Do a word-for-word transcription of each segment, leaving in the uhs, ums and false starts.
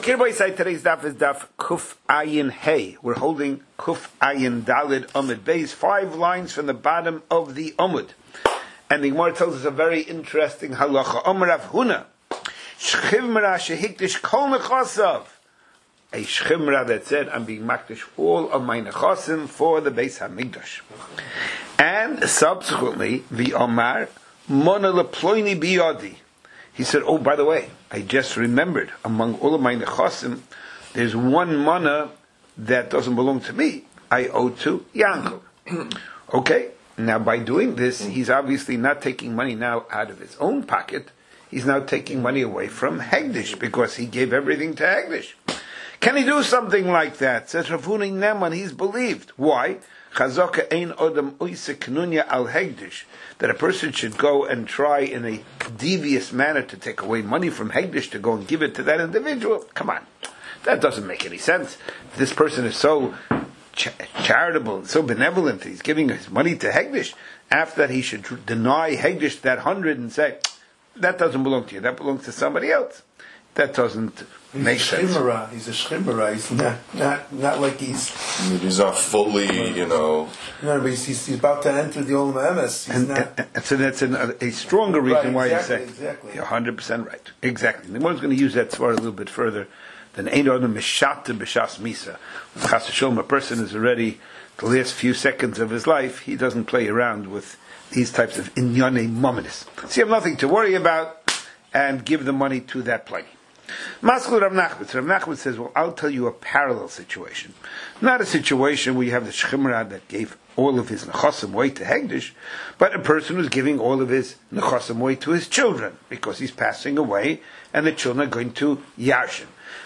Kirboy say today's daf is daf Kuf Ayin Hey. We're holding Kuf Ayin Dalid Amud Beis, five lines from the bottom of the Amud. And the Gemara tells us a very interesting halacha. Amar Rav Huna, Shchimra shehikdish kol nechasav. A shchimra that said, I'm being makdish all of my nechasim for the Beis Hamikdash. And subsequently, the Omar, Mona leploini biyadi. He said, oh, by the way, I just remembered, among all of my nechasim, there's one mana that doesn't belong to me. I owe to Yankel. Okay, now by doing this, he's obviously not taking money now out of his own pocket. He's now taking money away from Hegdish, because he gave everything to Hegdish. Can he do something like that? Says Rav Huna Neman, he's believed. Why? Chazaka ein odam oise knunya al Hegdish. That a person should go and try in a devious manner to take away money from Hegdish to go and give it to that individual. Come on. That doesn't make any sense. If this person is so ch- charitable and so benevolent, he's giving his money to Hegdish. After that, he should deny Hegdish that hundred and say, that doesn't belong to you, that belongs to somebody else. That doesn't he's make a sense. Shchimera. He's a shchimera. He's not, not, not like he's... He's not fully, you know... No, but he's, he's about to enter the Olam Emes. He's And, not... and, and so that's an, a, a stronger reason Right, why exactly, you say exactly. you're one hundred percent right. Exactly. The one's going to use that svara a little bit further than Ein Odom Mishata B'Shas Misa. When Chas v'Sholom, a person is already the last few seconds of his life, he doesn't play around with these types of inyane mominus. So you have nothing to worry about, and give the money to that pliny. Maskul Rav Nachman. Rav Nachman says, well, I'll tell you a parallel situation. Not a situation where you have the Shchimra that gave all of his nechasim away to Hegdish, but a person who's giving all of his nechasim away to his children, because he's passing away, and the children are going to Yarshin.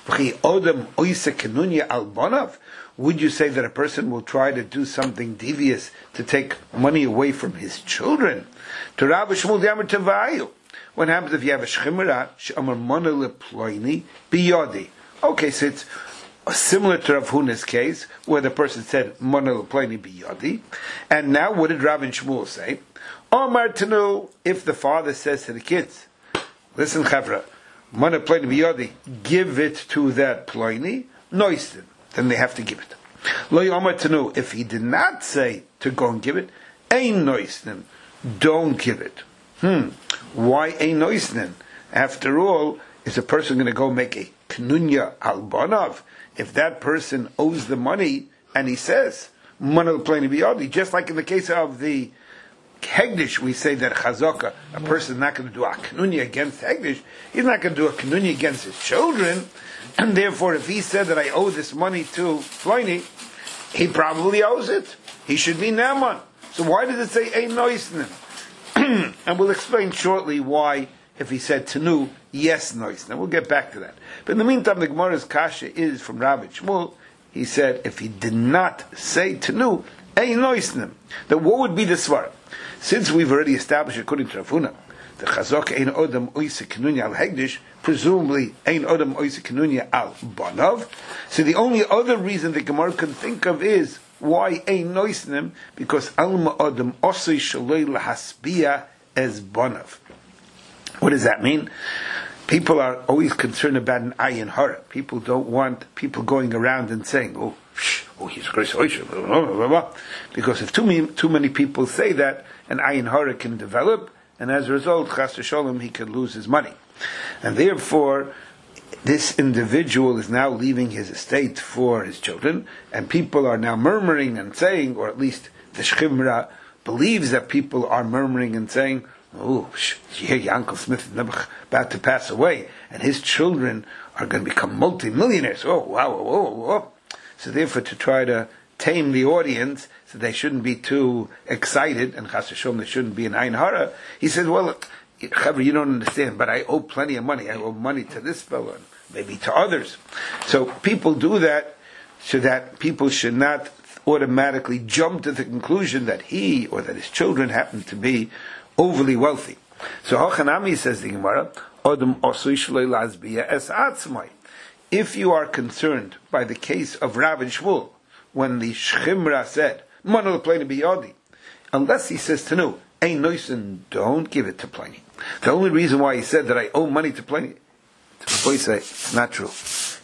Would you say that a person will try to do something devious to take money away from his children? To Rav Shmuel Yamar Tevayu. What happens if you have a shchimera she'amar mana leploini biyadi? Okay, so it's similar to Rav Huna's case, where the person said mana leploini biyadi, and now what did Rav and Shmuel say? Omar Tanu, if the father says to the kids, listen, chavra, mana leploini biyadi, give it to that ploini, noisten, then they have to give it. Lo Omar Tanu, if he did not say to go and give it, ein noisten, don't give it. Hmm. Why ein noisnin? After all, is a person going to go make a knunya albanav? If that person owes the money and he says mana l'pleni biyadi, just like in the case of the Hegdish, we say that chazaka, a person is not going to do a knunya against Hegdish. He's not going to do a knunya against his children, and therefore, if he said that I owe this money to Pliny, he probably owes it. He should be naman. So why does it say ein noisnin? And we'll explain shortly why, if he said Tanu, yes, noise. Now we'll get back to that. But in the meantime, the Gemara's kasha is from Rabbi Shmuel. He said, if he did not say Tanu, ein noisnim, then what would be the svara? Since we've already established, according to Rav Huna, the chazak ein odam oise knunya al hegdish, presumably ein odam oise knunya al banav. So the only other reason the Gemara can think of is, why ein noisnim? Because alma adam osei shaloi lahasbia as bonav. What does that mean? People are always concerned about an ayin hara. People don't want people going around and saying, "Oh, shh, oh, he's Chris Hoysher," because if too many too many people say that, an ayin hara can develop, and as a result, chas v'sholom, he could lose his money, and therefore, this individual is now leaving his estate for his children, and people are now murmuring and saying, or at least the Shchimra believes that people are murmuring and saying, oh, your Uncle Smith is never about to pass away, and his children are going to become multi-millionaires. Oh, wow, whoa, whoa. So therefore, to try to tame the audience, so they shouldn't be too excited, and Chas v'Sholom, there shouldn't be an Ayin Hara, he said, well, Chaver, you don't understand, but I owe plenty of money. I owe money to this fellow, and maybe to others. So people do that so that people should not automatically jump to the conclusion that he or that his children happen to be overly wealthy. So Hachanami, says the Gemara, Odom osui shloi lazbiya es atzmai. If you are concerned by the case of Rav and Shmuel, when the Shchimra said, Mana l'pleni biyadi, unless he says Tanu, ein noisen, don't give it to Pliny. The only reason why he said that I owe money to Pliny, to say, it's not true.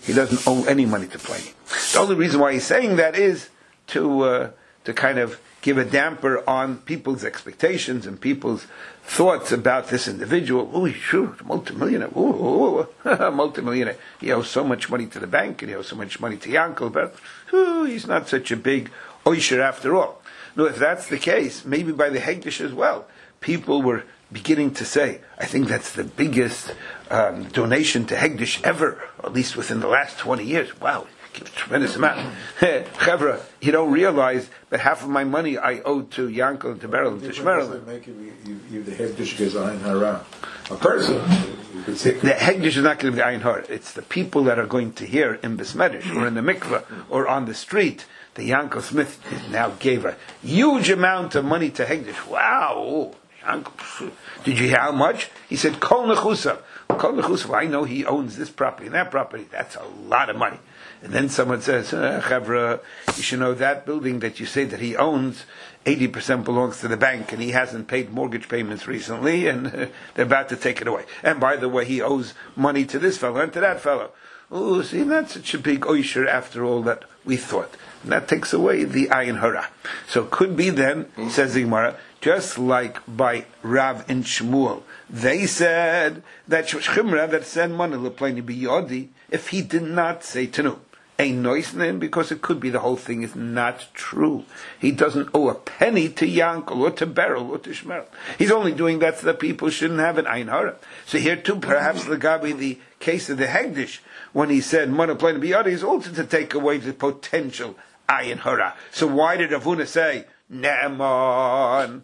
he doesn't owe any money to Pliny. The only reason why he's saying that is to uh, to kind of give a damper on people's expectations and people's thoughts about this individual. Oh, he's sure, multimillionaire. Oh, multimillionaire. He owes so much money to the bank, and he owes so much money to Yankel, but oh, he's not such a big oisher after all. No, if that's the case, maybe by the Hegdish as well, people were beginning to say, I think that's the biggest um, donation to Hegdish ever, or at least within the last twenty years. Wow, give a tremendous amount. Chevra, you don't realize that half of my money I owe to Yankel and to Beryl and to Shmerel. The Hegdish goes Ayin Hara. A person, you could say. The Hegdish is not going to be Ayin Hara. It's the people that are going to hear in Besmedish, or in the mikveh, or on the street. The Yankel Smith now gave a huge amount of money to Hegdish. Wow! Did you hear how much? He said, Kol Nechusa. Kol Nechusa, I know he owns this property and that property. That's a lot of money. And then someone says, uh, Chavra, you should know that building that you say that he owns, eighty percent belongs to the bank, and he hasn't paid mortgage payments recently, and uh, they're about to take it away. And by the way, he owes money to this fellow and to that fellow. Oh, see, not such a big oisher after all that we thought. And that takes away the ayin hara. So it could be then, says the Gemara, just like by Rav and Shmuel, they said that Shchimra that said money lepleni biyodi, if he did not say tenu, a noise name, because it could be the whole thing is not true. He doesn't owe a penny to Yankel or to Beryl or to Shmerel. He's only doing that so that people shouldn't have an ayin hara. So here too, perhaps the Gabi, the case of the Hegdish, when he said money lepleni biyodi, is also to take away the potential ayin hara. So why did Ravuna say Ne'eman?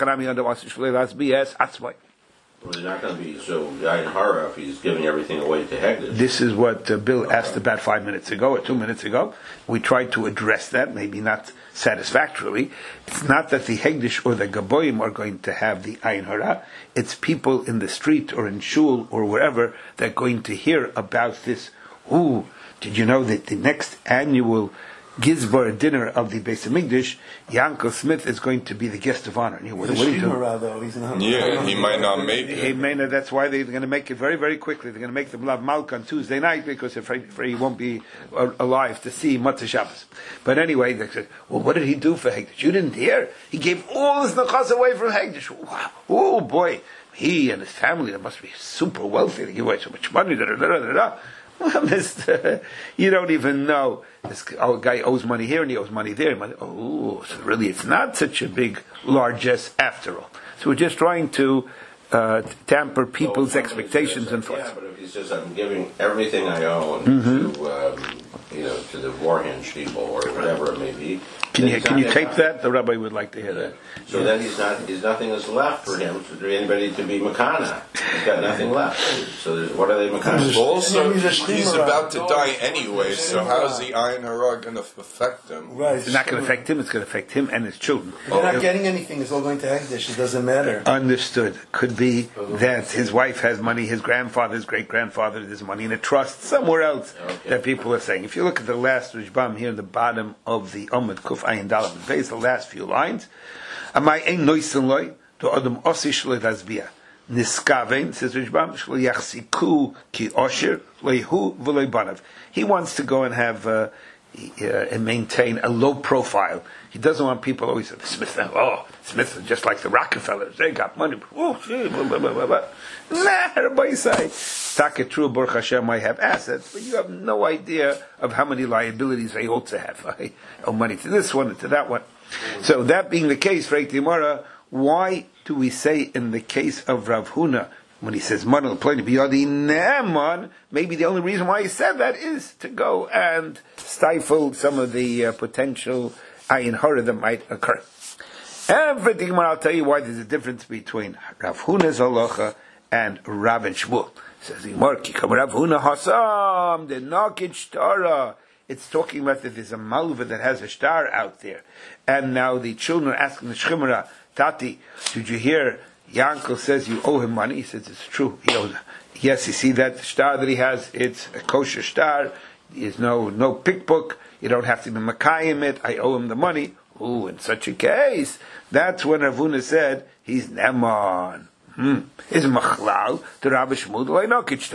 Well, they're not going to be so ayin hara if he's giving everything away to Hegdish. This is what uh, Bill asked about five minutes ago or two minutes ago. We tried to address that, maybe not satisfactorily. It's not that the Hegdish or the Gaboyim are going to have the ayin hara. It's people in the street or in shul or wherever that are going to hear about this. Ooh, did you know that the next annual Gizbar dinner of the Beis Hamikdash, Yankel Smith is going to be the guest of honor. What, what are you doing? Yeah, he might not make it. He may not, that's why they're going to make it very, very quickly. They're going to make the Blav Malk on Tuesday night because they're afraid, afraid he won't be alive to see Matzah Shabbos. But anyway, they said, well, what did he do for Hegdish? You didn't hear? He gave all his nechas away from Hegdish. Wow. Oh boy, he and his family, they must be super wealthy. They give away so much money. Da, da, da, da, da. Well, Mister, you don't even know. This guy owes money here and he owes money there. Oh, so really it's not such a big largesse after all. So we're just trying to uh, tamper people's so expectations says, and thoughts. Yeah, but if he says, I'm giving everything I own mm-hmm. to, um, you know, to the Warhenge people or whatever it may be. Can you, can you tape that? The rabbi would like to hear that. So yeah. Then he's not, he's nothing is left for him, for anybody to be Makana. He's got nothing left. So there's, what are they Makana? Also, he's about to die anyway, so how's the Ayin Hara going to affect him? Right. It's not going to affect him, it's going to affect him and his children. If they're not getting anything, it's all going to Hegdish. It doesn't matter. Understood. Could be that his wife has money, his grandfather, his great-grandfather, there's money in a trust somewhere else okay. that people are saying. If you look at the last Rishbam here in the bottom of the Omid Kuf Ayin Dalam, the last few lines, Amai ein noisen loy, to Adam osi shlo tazbia. Niskaven, says Rishbam, shlo yachsiku ki osher, loihu v'loi banav. He wants to go and have, uh, uh, and maintain a low profile. He doesn't want people always say, Smith, oh, Smith, just like the Rockefellers, they got money. Oh, gee, blah, blah, blah, blah, blah. Nah, everybody say, Taka true, Baruch Hashem might have assets, but you have no idea of how many liabilities they also have. I owe money to this one and to that one. So that being the case, for Gemara, why do we say in the case of Rav Huna, when he says money play to biyadi ne'eman, maybe the only reason why he said that is to go and stifle some of the uh, potential ayin hara that might occur. Everything, I'll tell you why there's a difference between Rav Huna's halacha and Rav and Shmuel. Says the Gemara, Rav Huna hasam the naked shtara. It's talking about that there's a malva that has a star out there, and now the children are asking the Shchimra, Tati, did you hear? Yankel says you owe him money. He says it's true. He owes. Yes, you see that star that he has. It's a kosher star. There's no no pickbook. You don't have to be makayim it. I owe him the money. Ooh, in such a case, that's when Ravuna said he's neman. Hmm. Is machlal to Rabbi Shmuel loy nokid star.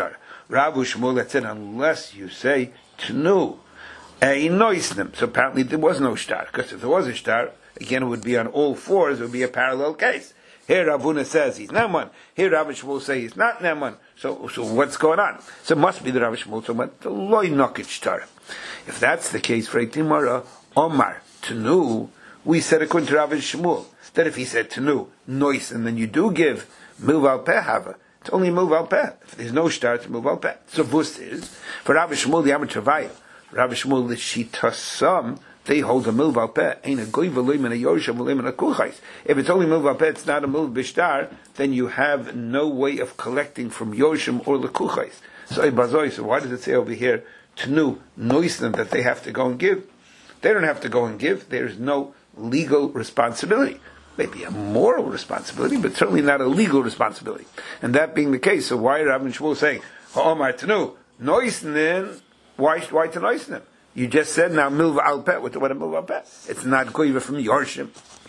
Rav Shmuel that said, unless you say Tnu, a noisnim. So apparently there was no shtar, because if there was a shtar, again it would be on all fours, it would be a parallel case. Here Rav Huna says he's Neman, here Rav Shmuel say he's not Neman. So, so what's going on? So it must be the Rav Shmuel talking about the loy nokit shtar. If that's the case for Eitimara, Omar, Tnu, we said according to Rav Shmuel, that if he said Tnu, nois, and then you do give Milv al Peh Hava, it's only Milv al Peh. If there's no shtar, it's Milv al Peh. So Vus is, for Rav Shmuel, the Amar Travaya, Rav Shmuel, the Shitasam, they hold a Milv al Peh. Ain't a goy v'loim and a yosham v'loim and a kuchais. If it's only Milv al Peh, it's not a Milv b'shtar, then you have no way of collecting from yosham or lekuchais. So Ibazoi, so why does it say over here, Tnu, noisnim, that they have to go and give? They don't have to go and give. There's no legal responsibility. Maybe a moral responsibility, but certainly not a legal responsibility. And that being the case, so why are Rav and Shmuel saying, Omar Tnu, noisnim, why, why to noisnim? You just said now milv al peh. What what a milv al peh? It's not goyva from yorshim.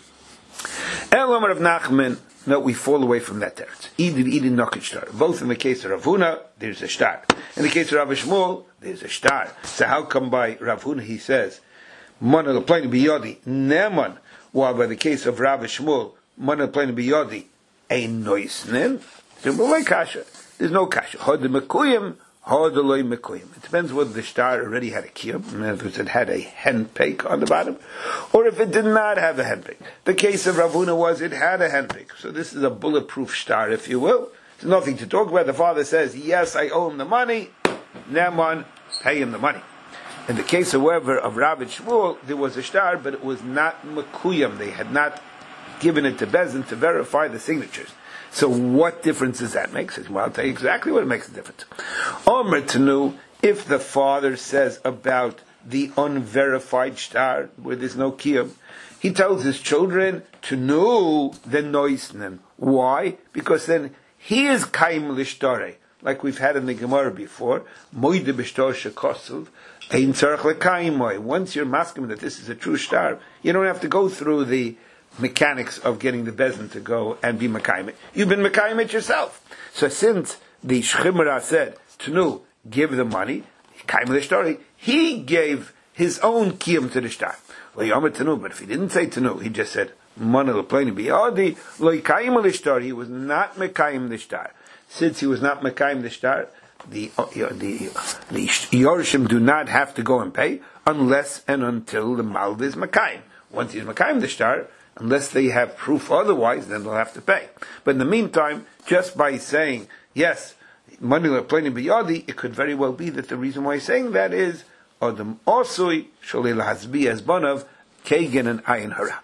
El Omar of Nachman. No, we fall away from that teretz. Idin idin nokit shtar. Both in the case of Rav Huna, there's a shtar. In the case of Rav Shmuel, there's a shtar. So how come by Rav Huna he says mana leplain biyodi neman, while by the case of Rav Shmuel mana leplain biyodi ein noisnin? There's kasha. There's no kasha. Hod mekuyim. It depends whether the shtar already had a kiyum, in other words, it had a hen peck on the bottom, or if it did not have a hen peck. The case of Rav Huna was it had a hen peck. So this is a bulletproof shtar, if you will. There's nothing to talk about. The father says, yes, I owe him the money. Naaman, pay him the money. In the case, however, of Rav and Shmuel, there was a shtar, but it was not mekuyam. They had not given it to Bezin to verify the signatures. So what difference does that make? Says, well, I'll tell you exactly what it makes a difference. Omer Tanu, if the father says about the unverified shtar, where there's no kiyum, he tells his children to know the noisnen. Why? Because then he is kaim l'shtare, like we've had in the Gemara before. Moide b'shtar shekosov, ein tzarech l'kaimoy. Once you're masking that this is a true shtar, you don't have to go through the mechanics of getting the bezin to go and be mekayim. You've been mekayim it yourself. So since the Shchimra said, Tnu, give the money, kaim the story, he gave his own kiyum to the shtar. But if he didn't say Tnu, he just said, Mana leplaini biyadi, lo kaim the shtar, he was not mekayim the shtar. Since he was not mekayim the shtar, the, uh, the, the Yorshim do not have to go and pay unless and until the Malv is mekayim. Once he's mekayim the shtar, unless they have proof otherwise, then they'll have to pay. But in the meantime, just by saying, yes, money leplaini biyadi, it could very well be that the reason why he's saying that is, Adam osui sholei lahazbi as banav kegen and ayin hara.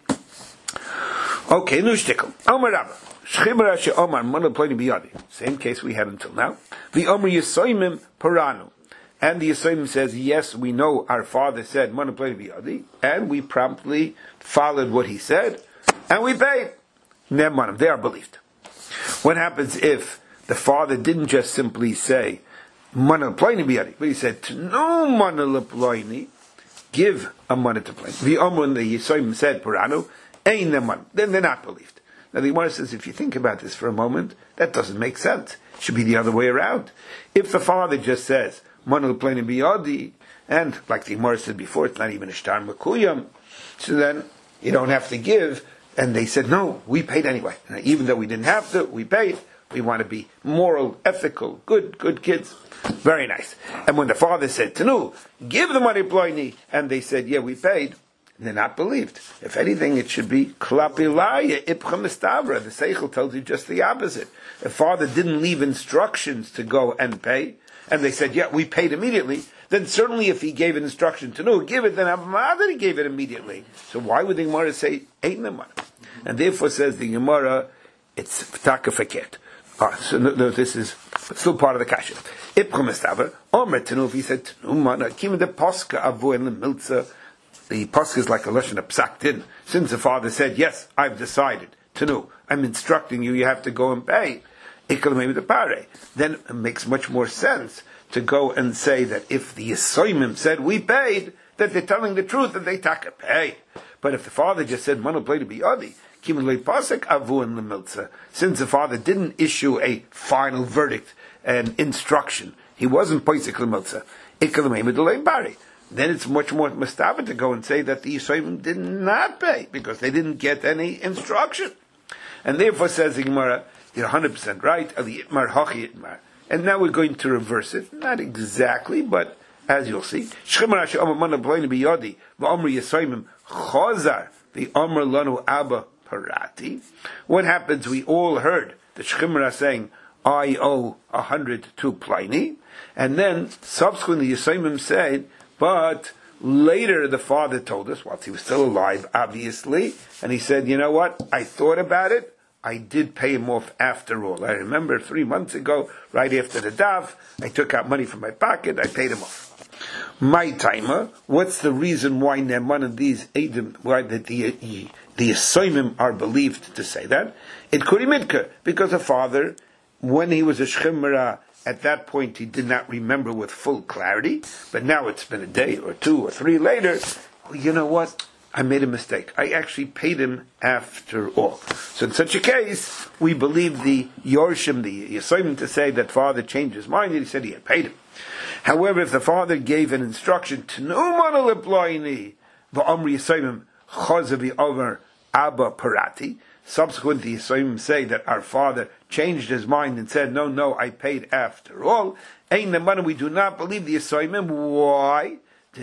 Okay, new shtickle. Omar Rabba. Shchimra she Omar money leplaini biyadi. Same case we had until now. The Omar Yisoimim paranu. And the Yisraelim says, yes, we know our father said, Mana play biyadi, and we promptly followed what he said, and we paid. Ne'emanim, they are believed. What happens if the father didn't just simply say, Mana play biyadi, but he said, no mana play, give a mana to play. The Omar and the Yisraelim said, Paranu, ein ne'emanim, then they're not believed. Now the Gemara says, if you think about this for a moment, that doesn't make sense. It should be the other way around. If the father just says, Manu leplaini biyadi, and like the Gemara said before, it's not even a shtar mekuyam, so then you don't have to give. And they said, no, we paid anyway. And even though we didn't have to, we paid. We want to be moral, ethical, good, good kids. Very nice. And when the father said, Tanu, give the money ploini, and they said, yeah, we paid, they're not believed. If anything, it should be klapilaya ipcha mistavra. The seichel tells you just the opposite. The father didn't leave instructions to go and pay, and they said, yeah, we paid immediately, then certainly if he gave an instruction to no, give it, then Avamad he gave it immediately. So why would the Gemara say, ain't Neman? And therefore says the Gemara, it's Ftaka Faket. Ah, so no, no, this is still part of the Kasha. Ipchum Estaber, Omer Tanu, he said, Tanu, Kim the Posca Avu and the Milza. The Posca is like a Lashon of Psak Din. Since the father said, yes, I've decided, Tanu, I'm instructing you, you have to go and pay. Then it makes much more sense to go and say that if the Yisoimim said we paid, that they're telling the truth and they taka pay. But if the father just said Manu play to be adi, since the father didn't issue a final verdict an instruction. He wasn't poisek l'motza. Ikalamei medolei bari. Then it's much more mustava to go and say that the Yisraelim did not pay because they didn't get any instruction. And therefore, says the Gemara, you're one hundred percent right. And now we're going to reverse it. Not exactly, but as you'll see. The Amr Lanu Abba Parati. What happens? We all heard the Shechimra saying, I owe a hundred to Pliny. And then subsequently Yisraelim said, but later the father told us, whilst he was still alive, obviously, and he said, you know what, I thought about it, I did pay him off after all. I remember three months ago, right after the daf, I took out money from my pocket, I paid him off. My timer, what's the reason why one of these Edom, why the the, the Yisraelim are believed to say that? It could be midka, because the father, when he was a Shechimra, at that point, he did not remember with full clarity, but now it's been a day or two or three later. Well, you know what? I made a mistake. I actually paid him after all. So in such a case, we believe the Yorshim, the Yisraelim, to say that father changed his mind and he said he had paid him. However, if the father gave an instruction to no monoliploini, v'amri Yisraelim chazavi over Abba Parati, subsequently, Yisraelim say that our father changed his mind and said, no, no, I paid after all. Ein the we do not believe the Yisraelim. Why?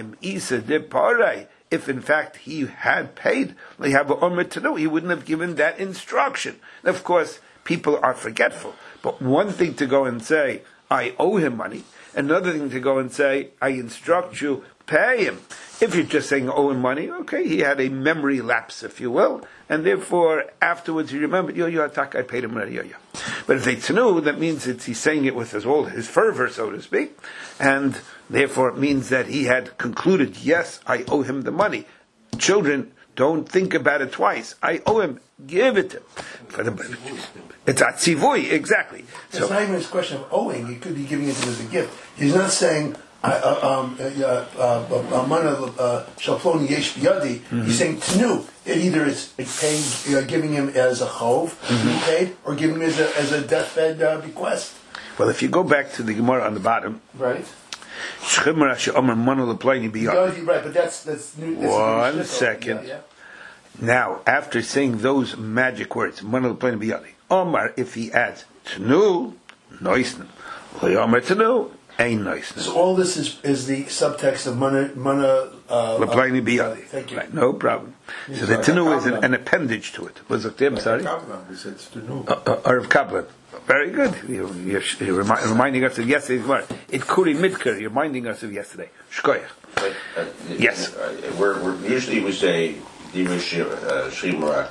If in fact he had paid, he wouldn't have given that instruction. And of course, people are forgetful. But one thing to go and say, I owe him money. Another thing to go and say, I instruct you, pay him. If you're just saying owe him money, okay, he had a memory lapse, if you will, and therefore afterwards he remembered, yo, yo, attack, I paid him money, yo, yo. But if they tenu, that means it's he's saying it with his all his fervor, so to speak, and therefore it means that he had concluded, yes, I owe him the money. Children, don't think about it twice. I owe him, give it to him. For the, it's a tzivui, exactly. So, it's not even his question of owing. He could be giving it to him as a gift. He's not saying, Shalploni Yesh Biyadi. He's saying Tnu. It either is paying, uh, giving him as a chov, mm-hmm. he paid, or giving him as a, as a deathbed uh, bequest. Well, if you go back to the Gemara on the bottom, right? Right, but that's that's new. That's One new second. Yeah, yeah. Now, after saying those magic words, Omar, if he adds Tnu, Noisn, Omar Tnu. So all this is is the subtext of mana mana. Uh, Laplaini biyadi. Thank you. Right, no problem. So the tinu is an, an appendage to it. Was it? I'm sorry. Or of Kaplan. Very good. You're, you're, you're remi- reminding us of yesterday's word. It kuri midker. You're reminding us of yesterday. Shkoyach. Uh, yes. Uh, we're, we're usually we say divish shimra.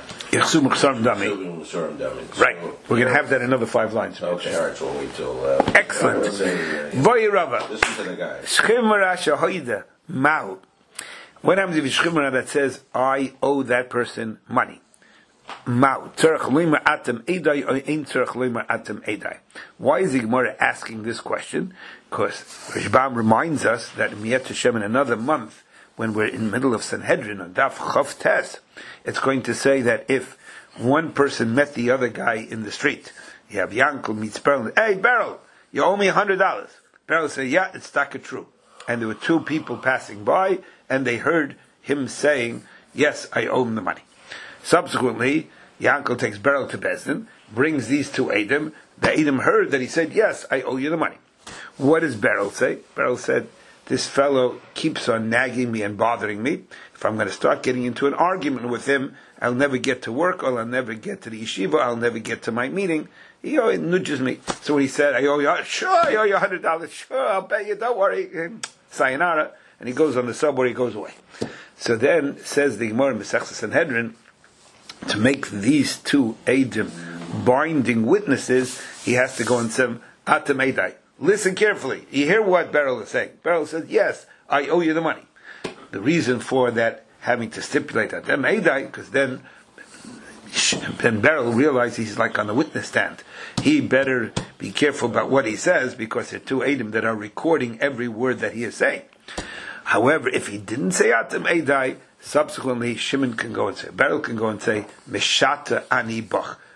Right. We're going to have that in another five lines. Okay. All right. So we'll wait till. Uh, Excellent. Voy Rava. Listen to the guy. Shchimra shahoida mahu. What happens if a shchimra that says I owe that person money? Ma'u tzarech loimer atem edai or ein tzarech loimer atem edai. Why is the Gemara asking this question? Because Rishbam reminds us that in Miyat Hashem in another month, when we're in the middle of Sanhedrin on Daf Chav Tes, it's going to say that if one person met the other guy in the street, you have Yankel meets Beryl, hey Beryl, you owe me a hundred dollars. Beryl said, yeah, it's taka true. And there were two people passing by, and they heard him saying, yes, I owe him the money. Subsequently, Yankel takes Beryl to Bezdin, brings these two Edom. The Edom heard that he said, yes, I owe you the money. What does Beryl say? Beryl said, this fellow keeps on nagging me and bothering me. If I'm going to start getting into an argument with him, I'll never get to work, or I'll never get to the yeshiva, I'll never get to my meeting. He oh, it nudges me. So when he said, I owe you, sure, I owe you one hundred dollars, sure, I'll pay you, don't worry. Sayonara. And he goes on the subway, he goes away. So then, says the Gemara in Masechta Sanhedrin, to make these two Edom binding witnesses, he has to go and say, Atem Edai. Listen carefully. You hear what Beryl is saying. Beryl says, yes, I owe you the money. The reason for that having to stipulate Atem Edai, because then then Beryl realizes he's like on the witness stand. He better be careful about what he says, because there are two Edom that are recording every word that he is saying. However, if he didn't say Atem Edai, subsequently Shimon can go and say, Beryl can go and say, Meshata ani bach.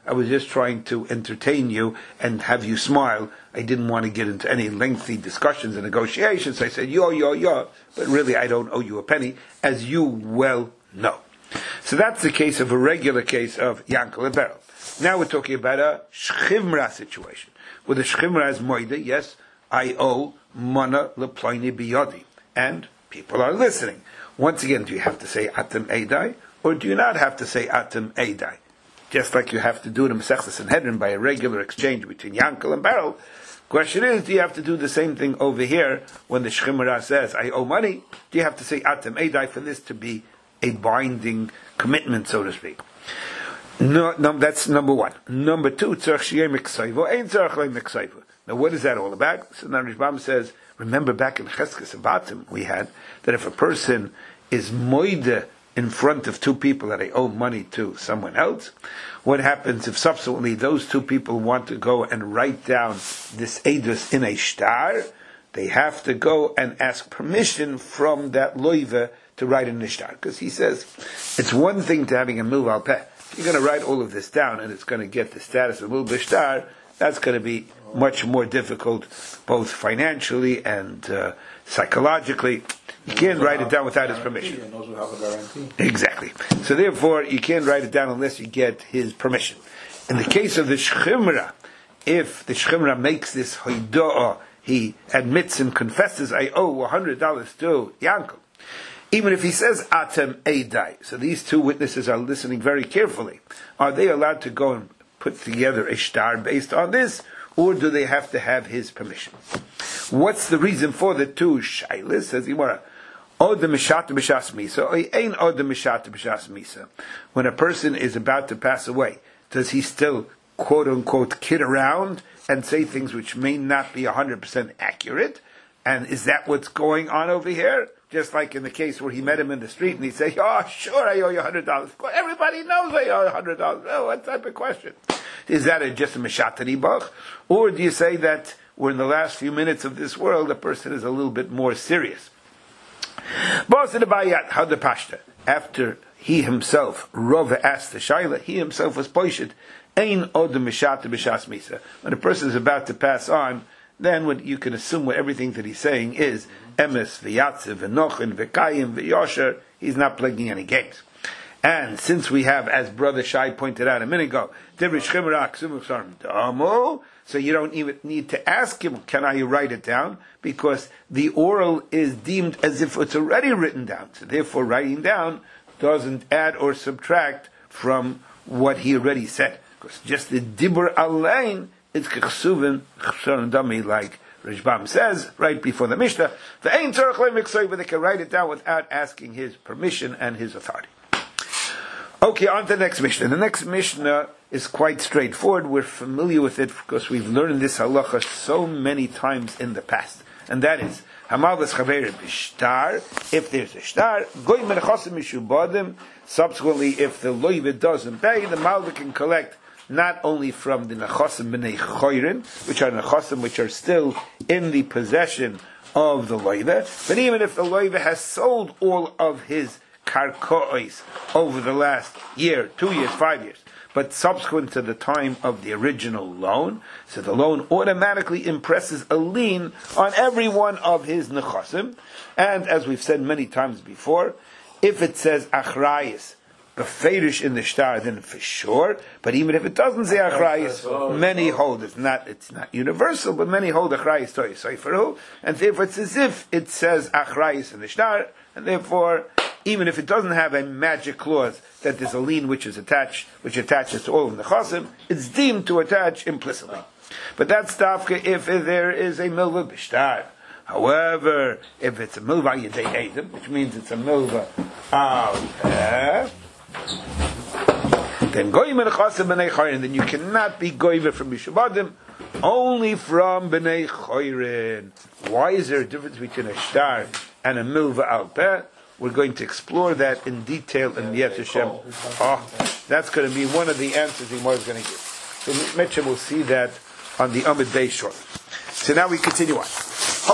I was just trying to entertain you and have you smile. I didn't want to get into any lengthy discussions and negotiations. I said, yo, yo, yo, but really I don't owe you a penny, as you well know. So that's the case of a regular case of Yankel and Beryl. Now we're talking about a Shchimra situation. With a Shchimra as Moide, yes, I owe Mana Leploini Biyodi. And people are listening. Once again, do you have to say Atem Eidai, or do you not have to say Atem Eidai? Just like you have to do it in Masechtas Sanhedrin by a regular exchange between Yankel and Beryl. Question is, do you have to do the same thing over here when the Shchimra says, I owe money? Do you have to say Atem Eidai for this to be a binding commitment, so to speak? No, no, that's number one. Number two, tzarech sheyeh miksayvo, ein tzarech lo miksayvo. Now, what is that all about? So now Rishbam says, remember back in Cheskes Abatim we had that if a person is moide in front of two people that they owe money to someone else, what happens if subsequently those two people want to go and write down this edus in a shtar? They have to go and ask permission from that loive to write in the shtar, because he says it's one thing to having a milv al peh. You're going to write all of this down, and it's going to get the status of milv b'shtar. That's going to be much more difficult, both financially and uh, psychologically. You can't write it down without his permission. Exactly. So therefore, you can't write it down unless you get his permission. In the case of the Shchimra, if the Shchimra makes this hoidoah, he admits and confesses, I owe one hundred dollars to Yankel. Even if he says Atem Eidai, so these two witnesses are listening very carefully. Are they allowed to go and put together a shtar based on this, or do they have to have his permission? What's the reason for the two shaylas? Says Gemara, Odem Mishata B'Shas Misa, or Ein Odem Mishata B'Shas Misa. When a person is about to pass away, does he still quote unquote kid around and say things which may not be one hundred percent accurate? And is that what's going on over here? Just like in the case where he met him in the street and he'd say, oh, sure, I owe you one hundred dollars. Everybody knows I owe one hundred dollars. Oh, what type of question? Is that a, just a Meshatari Bach? Or do you say that we're in the last few minutes of this world, a person is a little bit more serious? After he himself, Rov asked the Shaila, he himself was poished. Ein odem Mishata B'Shas Misa. When a person is about to pass on, then what you can assume what everything that he's saying is emes v'yatziv v'nochin v'kayim v'yosher. He's not playing any games. And since we have, as Brother Shai pointed out a minute ago, so you don't even need to ask him, can I write it down? Because the oral is deemed as if it's already written down. So therefore writing down doesn't add or subtract from what he already said. Because just the dibur alein, it's chsuvin, chsuvin dami, like Rishbam says, right before the Mishnah, the ein tzarech lo miksayvo, but they can write it down without asking his permission and his authority. Okay, on to the next Mishnah. The next Mishnah is quite straightforward. We're familiar with it because we've learned this halacha so many times in the past. And that is, Hamalvas Chaver B'Shtar, if there's a shtar, Goy Menechosim Mishubadim, subsequently, if the loive doesn't pay, the Malva can collect not only from the Nechosim B'nei Choyrin, which are Nechosim which are still in the possession of the loive, but even if the loive has sold all of his karkois over the last year, two years, five years, but subsequent to the time of the original loan, so the loan automatically impresses a lien on every one of his nechasim. And as we've said many times before, if it says achrayis beferish in the shtar, then for sure. But even if it doesn't say achrayis, many hold it's not it's not universal, but many hold achrayis toy soiferu, and therefore it's as if it says achrayis in the shtar, and therefore, even if it doesn't have a magic clause that there's a lien which is attached, which attaches to all of the chasim, it's deemed to attach implicitly. But that's dafka if there is a milva b'shtar. However, if it's a milva yedei edim, which means it's a milva al peh, then goyim and chasim b'nei chayrin, then you cannot be goyim from mishubadim, only from b'nei chayrin. Why is there a difference between a shtar and a milva al peh? We're going to explore that in detail in Yetz Hashem. Oh, that's going to be one of the answers the Gemara is going to give. So Mitchell will see that on the Amud Beis short. So now we continue on.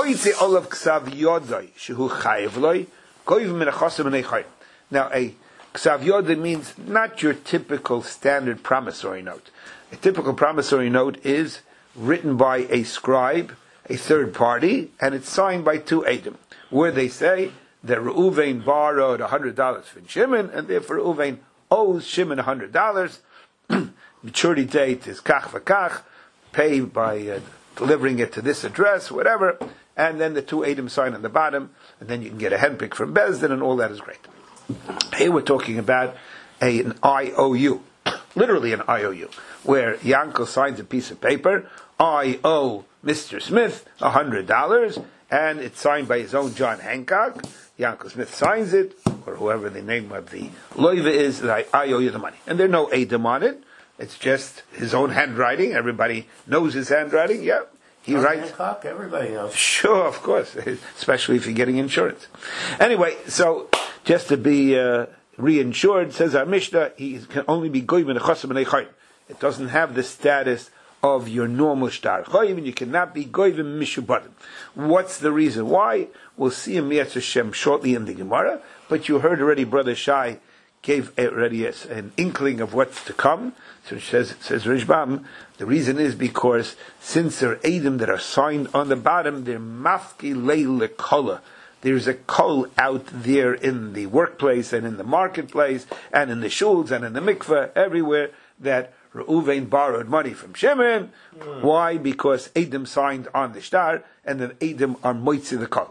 Now a Ksav Yoda means not your typical standard promissory note. A typical promissory note is written by a scribe, a third party, and it's signed by two Eidim, where they say that Reuven borrowed one hundred dollars from Shimon, and therefore Reuven owes Shimon one hundred dollars. Maturity date is kach v'kach, pay by uh, delivering it to this address, whatever, and then the two Eidim sign on the bottom, and then you can get a handpick from Bezdin, and all that is great. Here we're talking about a, an I O U, literally an I O U, where Yankel signs a piece of paper, I owe Mister Smith one hundred dollars, and it's signed by his own John Hancock. Yankel Smith signs it, or whoever the name of the loiva is, that I, I owe you the money. And there are no Eidim on it. It's just his own handwriting. Everybody knows his handwriting. Yeah, he John writes. Hancock, everybody knows. Sure, of course, especially if you're getting insurance. Anyway, so just to be uh, reinsured, says our Mishnah, he can only be goyim and chosim and eichayim. It doesn't have the status of your normal shtar chayim, and you cannot be goyim mishubadim. What's the reason why? We'll see in Mi'at Hashem shortly in the Gemara, but you heard already, Brother Shai gave already an inkling of what's to come. So it says, says Rishbam, the reason is because since there are Eidim that are signed on the bottom, they're mafki leile kola. There's a kol out there in the workplace and in the marketplace and in the shuls and in the mikveh, everywhere, that Reuven borrowed money from Shimon. Mm. Why? Because Eidim signed on the shtar, and then Eidim are moitzi the kol.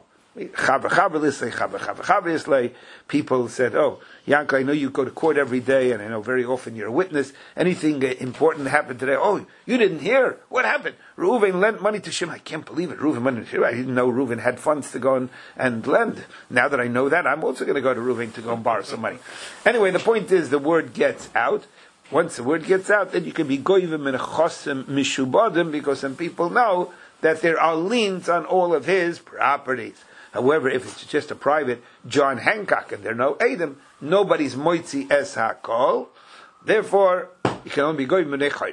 People said, oh, Yankel, I know you go to court every day, and I know very often you're a witness. Anything important happened today? Oh, you didn't hear? What happened? Reuven lent money to Shimon. I can't believe it. Reuven money to Shimon. I didn't know Reuven had funds to go and, and lend. Now that I know that, I'm also going to go to Reuven to go and borrow some money. Anyway, the point is, the word gets out. Once the word gets out, then you can be goyim and chosim mishubadim, because some people know that there are liens on all of his properties. However, if it's just a private John Hancock and there are no Eidim, nobody's moitzi es hakol. Therefore, you can only be goyim menechayim.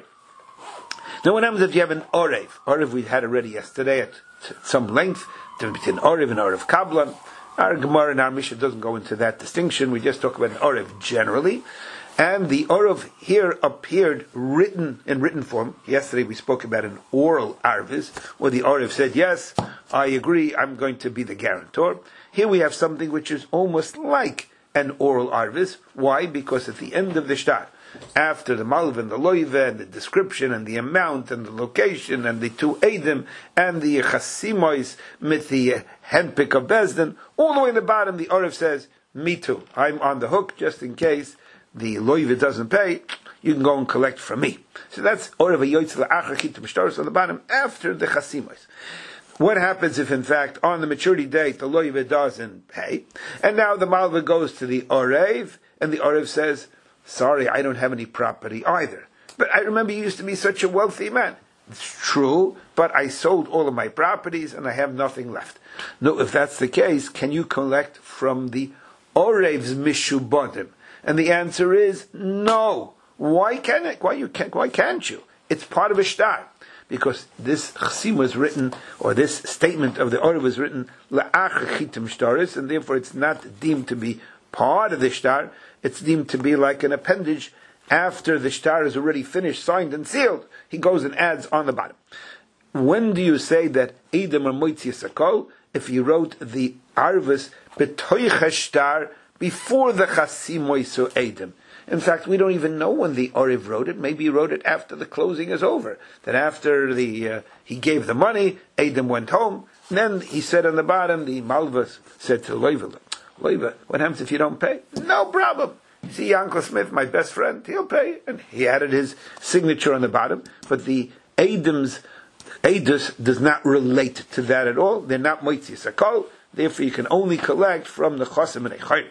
Now, what happens if you have an orev? Orev we had already yesterday at some length, between orev and orev kablan. Our Gemara and our Mishnah doesn't go into that distinction. We just talk about an orev generally. And the Orav here appeared written in written form. Yesterday we spoke about an oral arvis, where the Orav said, yes, I agree, I'm going to be the guarantor. Here we have something which is almost like an oral arvis. Why? Because at the end of the shtar, after the malva and the loiva and the description and the amount and the location and the two edim and the chasimois with the handpick of Bezdin, all the way in the bottom the Orav says, me too, I'm on the hook just in case the loiva doesn't pay, you can go and collect from me. So that's Orav Yotzei La'achar Chitim Shtaros on the bottom after the Chasimos. What happens if, in fact, on the maturity date, the loiva doesn't pay, and now the malva goes to the Orav, and the Orav says, sorry, I don't have any property either. But I remember you used to be such a wealthy man. It's true, but I sold all of my properties, and I have nothing left. No, if that's the case, can you collect from the Orev's Mishubadim? And the answer is no. Why can't it? Why you can't? Why can't you? It's part of a shtar, because this chsim was written, or this statement of the Orav was written la'achar chitim shtaris, and therefore it's not deemed to be part of the shtar. It's deemed to be like an appendage after the shtar is already finished, signed and sealed. He goes and adds on the bottom. When do you say that Eidim are moitzi sakol? If you wrote the arvus b'toich shtar before the Chasimois or Eidim. In fact, we don't even know when the Orav wrote it. Maybe he wrote it after the closing is over. That after the uh, he gave the money, Eidim went home. And then he said on the bottom, the Malvas said to Loiva, Loiva, what happens if you don't pay? No problem. You see Yankel Smith, my best friend, he'll pay. And he added his signature on the bottom. But the Eidim's, Eidus does not relate to that at all. They're not Moitzi Sakol. Therefore, you can only collect from the Chosim and Echayim.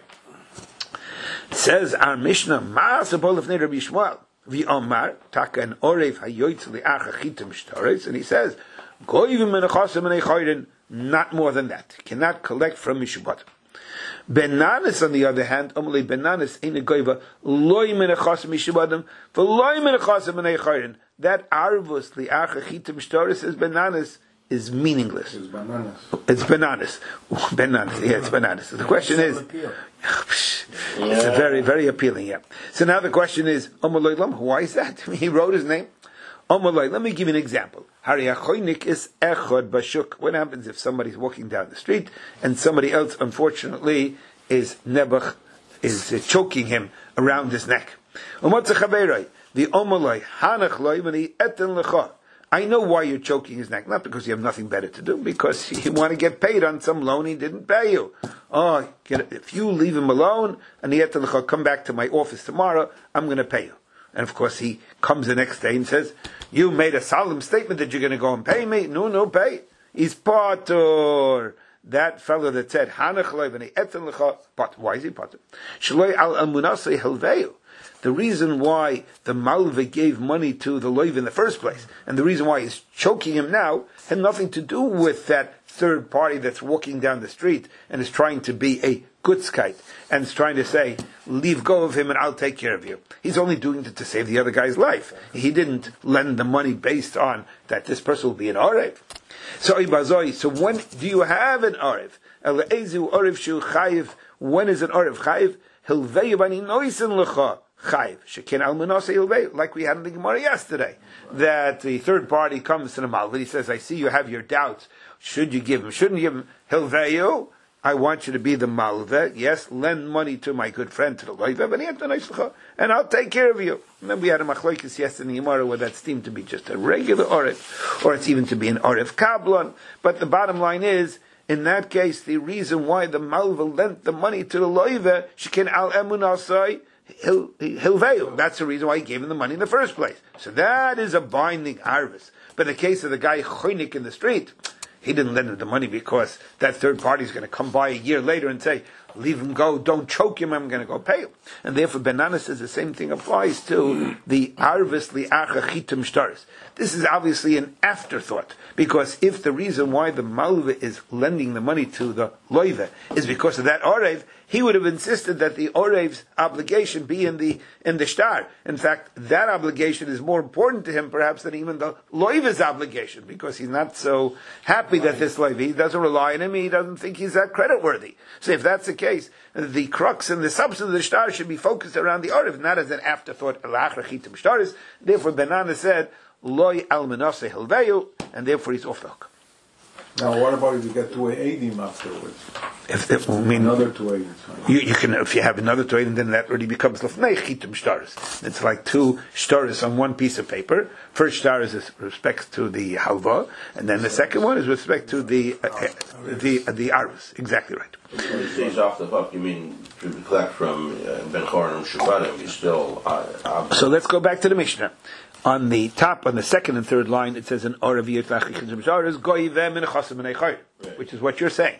Says our Mishnah, Ma'asabol of Rabbi Yishmael, V'omar, Taka and Orev hayoytz li'achar chitim shtaris, and he says, Goyvim and Chosim and Echayim, not more than that. Cannot collect from Mishubat. Benanis, on the other hand, Omle Benanis, Ein Goyva, Loy min Chosim Mishubadim, V'loy min Chosim and Echayim. That Arvus li'achar chitim shtaris, says Benanis, is meaningless. It's bananas. It's bananas. Bananas. Yeah, it's bananas. The question is, Yeah. It's a very, very appealing, yeah. So now the question is, why is that? He wrote his name. Let me give you an example. is echad bashuk. What happens if somebody's walking down the street and somebody else, unfortunately, is nebuch, is uh, choking him around his neck? The I know why you're choking his neck, not because you have nothing better to do, because you want to get paid on some loan he didn't pay you. Oh, get, if you leave him alone and he come back to my office tomorrow, I'm going to pay you. And of course he comes the next day and says, you made a solemn statement that you're going to go and pay me. No, no, pay. He's patur. That fellow that said, but why is he patur? The reason why the Malva gave money to the Loiv in the first place, and the reason why he's choking him now, had nothing to do with that third party that's walking down the street and is trying to be a gutzkeit, and is trying to say, leave go of him and I'll take care of you. He's only doing it to save the other guy's life. He didn't lend the money based on that this person will be an Arev. So, so when do you have an Arev? When is an Arev chayiv? Hilveyu bani noisin lecha. Like we had in the Gemara yesterday, that the third party comes to the Malva, he says, I see you have your doubts. Should you give him? Shouldn't you give him? Hilveyu, I want you to be the Malva. Yes, lend money to my good friend to the Loiva, and I'll take care of you. Remember we had a machlokes yesterday in the Gemara where that seemed to be just a regular Orev, or it's even to be an Orev Kablon. But the bottom line is, in that case, the reason why the Malva lent the money to the Loiva, Shekin al Emunasai, Hilveyu. That's the reason why he gave him the money in the first place. So that is a binding arvis. But in the case of the guy choinik in the street, he didn't lend him the money because that third party is going to come by a year later and say, leave him go, don't choke him, I'm going to go pay him. And therefore Benana says the same thing applies to the arvis li'acha chitim shtaris. This is obviously an afterthought, because if the reason why the Malva is lending the money to the Loiva is because of that Orev, he would have insisted that the Orev's obligation be in the in the shtar. In fact, that obligation is more important to him perhaps than even the Loiva's obligation, because he's not so happy that this Loiva, he doesn't rely on him, he doesn't think he's that creditworthy. So if that's the case, the crux and the substance of the shtar should be focused around the Orev, not as an afterthought. Therefore, Benana said, Loi al menase hilveyu, and therefore he's off the hook. Now, what about if you get two eighty afterwards? If, if I mean, another two eighty, you, you can, if you have another two eighty, then that already becomes lefnei chitim shtaris. It's like two shtaris on one piece of paper. First shtar is with respect to the halva, and then the second one is with respect to the uh, uh, the uh, the arus. Exactly right. When he stays off the hook, you mean to collect from uh, Ben Choron and Shabbatim? He's still. Uh, uh, so let's go back to the Mishnah. On the top, on the second and third line, it says an Oraviyot Lachichim Sharis Goyivem in Chasim and Echayr, which is what you're saying.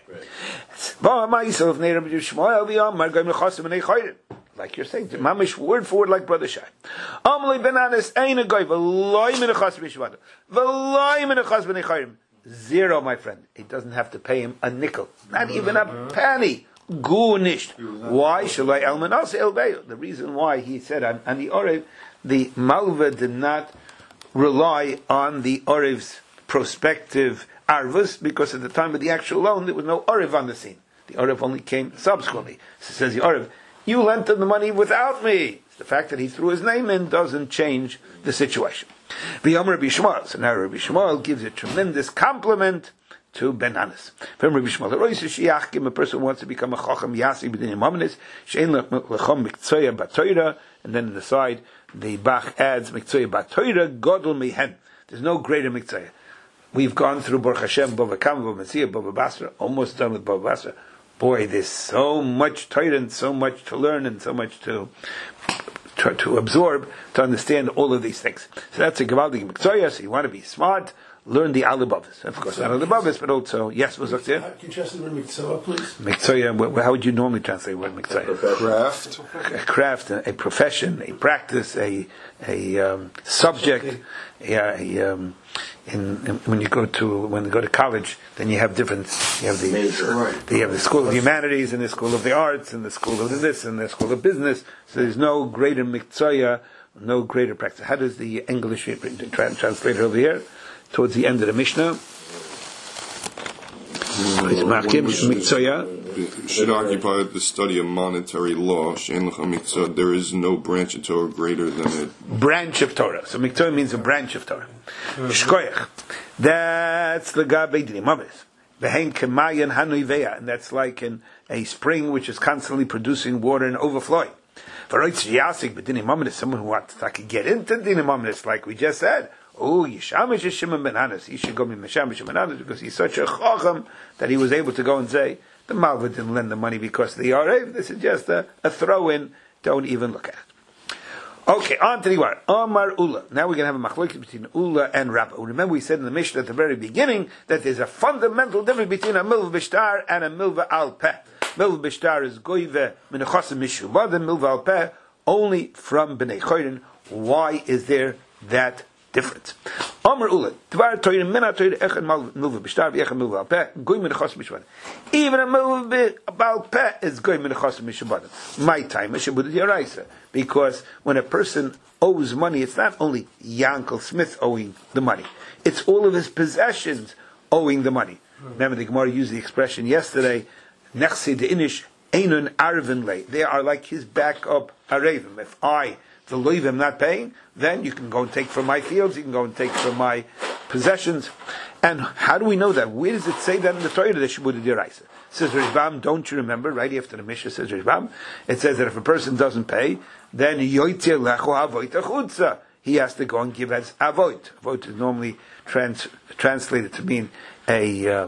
Like you're saying, Mamish word for word, like Brother Shai. Amalei Benanis ain't a goy v'loy min Chasim Yishvada v'loy min Chasim and Echayr. Zero, my friend. He doesn't have to pay him a nickel, not even a penny. Gunisht. Why? Shalai El Manas El Beyo. The reason why he said on, on the Orev, the Malva did not rely on the Orev's prospective arvus, because at the time of the actual loan there was no Orev on the scene. The Orev only came subsequently. So says the Orev, you lent him the money without me. The fact that he threw his name in doesn't change the situation. The Amr Rabbi Shmuel. So now Rabbi Shmuel gives a tremendous compliment to Benanis. From Rabbi Shmuel, a person wants to become a chacham yasi b'dinim hamanis, she'en lechom mikzoya batoira, and then on the side the Bach adds mikzoya batoira godol mihen. There's no greater mikzoya. We've gone through Baruch Hashem, Bava Kama, Bava Metzia, Bava Basra, almost done with Bava Basra. Boy, there's so much Torah and so much to learn and so much to to, to absorb to understand all of these things. So that's a Gavaldik mikzoya. So you want to be smart. Learn the alibavas, of course, not alibavas, but also yes, was up there. Can you translate the word mikzoya, please? Mikzoya. How would you normally translate the word mikzoya? Craft, a craft, a profession, a practice, a a um, subject. Yeah, a, um, in, in, when you go to when you go to college, then you have different. You have the the, you have the school of humanities and the school of the arts and the school of this and the school of business. So there's no greater mikzoya, no greater practice. How does the English translator over here? Towards the end of the Mishnah, should occupy the study of monetary law. There is no branch of Torah greater than it. Branch of Torah. So miktzah means a branch of Torah. Shkoyach. That's the Gabe Dimamis. Behein kemayan hanuiveya, and that's like in a spring which is constantly producing water and overflowing. For yasik b'dinim someone who wants to get into dinim like we just said. Oh, Yishamish is Shimon ben Hanas. He should go be Mishamish ben Hanas because he's such a chacham that he was able to go and say the Malva didn't lend the money because of the Arev. This is just a, a throw-in. Don't even look at it. Okay, on to the word. Amar Ula. Now we're going to have a machlokes between Ula and Rabba. Remember we said in the Mishnah at the very beginning that there's a fundamental difference between a milva b'shtar and a milva al peh. Milva b'shtar is goive menechasim mishubad, and milva al peh only from b'nei chorin. Why is there that difference? Amar Ula, Tvar Torah Mina Torah Echad Milva B'Shtar V'Echad Milva Al Peh Goy Minachos Mishubad. Even a Milva Al Peh is Goy Minachos Mishubad. My time is Shabbat Yaraisa, because when a person owes money, it's not only Yankel Smith owing the money; it's all of his possessions owing the money. Remember, the Gemara used the expression yesterday: Nechse de Inish Einun Arvin Lei. They are like his backup Arevim. If I the loiv I'm not paying, then you can go and take from my fields, you can go and take from my possessions. And how do we know that? Where does it say that in the Torah, that Shabbat D'Oraisa? Says Rishbam, don't you remember, right after the Mishnah says Rishbam, it says that if a person doesn't pay, then Yoytir Lecho Avoit Achutza. He has to go and give as Avoit. Avoit is normally trans, translated to mean a, uh,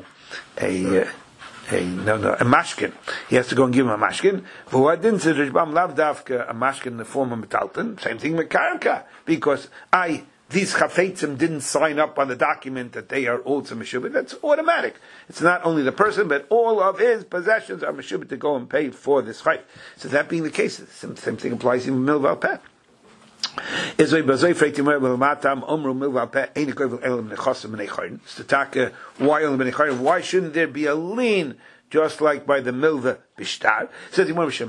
a, uh, A, no, no, a mashkin. He has to go and give him a mashkin. V'uadin says Rishbam lav davka a mashkin in the form of metalton. Same thing with karka, because I these chafetzim didn't sign up on the document that they are also meshubit. That's automatic. It's not only the person, but all of his possessions are meshubit to go and pay for this chayv. So that being the case, the same, same thing applies in milva peh. Why shouldn't there be a lien just like by the milva bishtar? Says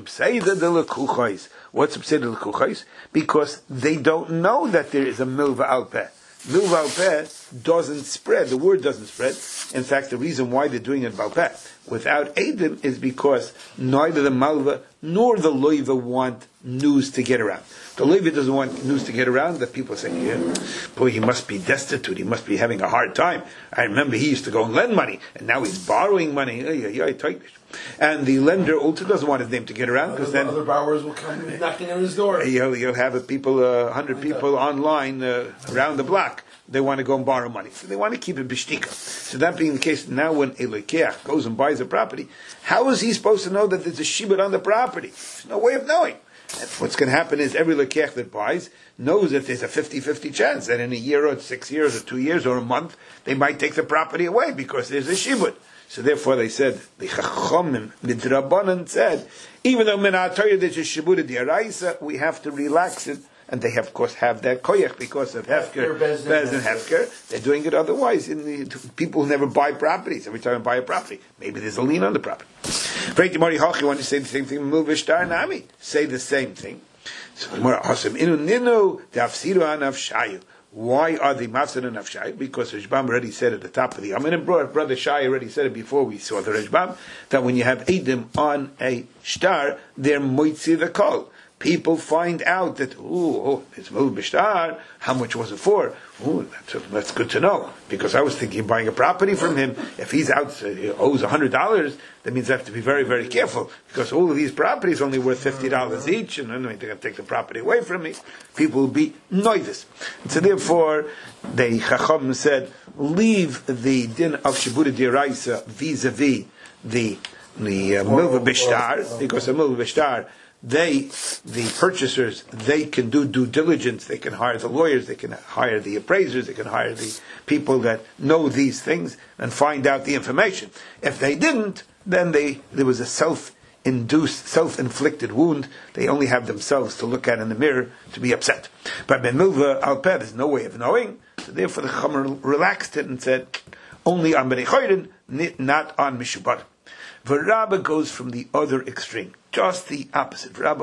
the what's upset the lekuchais? Because they don't know that there is a milva al peh. Milva al peh doesn't spread. The word doesn't spread. In fact, the reason why they're doing it al peh without Eidim is because neither the malva nor the loiva want news to get around. The loiva doesn't want news to get around that people say, yeah, boy, he must be destitute, he must be having a hard time. I remember he used to go and lend money, and now he's borrowing money. And the lender also doesn't want his name to get around, because then other borrowers will come knocking on his door. You'll, you'll have a people, a uh, hundred people online uh, around the block. They want to go and borrow money, so they want to keep it bishtika. So that being the case, now when a lekeach goes and buys a property, how is he supposed to know that there's a shibud on the property? There's no way of knowing. And what's going to happen is every lekeach that buys knows that there's a fifty-fifty chance that in a year or six years or two years or a month they might take the property away because there's a shibud. So therefore they said, the Chachomim, the Drabanan said, even though Minat Torah there's a shibud d'oraisa, we have to relax it. And they, have, of course, have that koyach because of Hefker, Bez and Hefker. They're doing it otherwise. In the people who never buy properties, every time they buy a property, maybe there's a lien on the property. Freit Mori Hach, you want to say the same thing? Milvishtar Nami, say the same thing. So the more awesome. Inu ninu dafsiru anavshayu. Why are they mafsid and nafshayu? Because Rishbam already said at the top of the Amin, and brother Shai already said it before we saw the Rishbam, that when you have Eidim on a shtar, they're moitzi the kol. People find out that, ooh, oh, it's Mil Bishtar, how much was it for? Ooh, that's, that's good to know. Because I was thinking of buying a property from him. If he's out, uh, he owes one hundred dollars, that means I have to be very, very careful. Because all of these properties are only worth fifty dollars each, and I know they're going to take the property away from me. People will be noivus. So therefore, the Chacham said, leave the din of Shabbat D'Oraisa vis-a-vis the, the uh, Milva Bishtar, because the Milva Bishtar, they, the purchasers, they can do due diligence, they can hire the lawyers, they can hire the appraisers, they can hire the people that know these things and find out the information. If they didn't, then they, there was a self-induced, self-inflicted wound. They only have themselves to look at in the mirror to be upset. But Ben Milva Al Peh, there's no way of knowing, so therefore the Chacham relaxed it and said, only on Bnei Chorin, not on Mishubad. Rabba goes from the other extreme, just the opposite. Why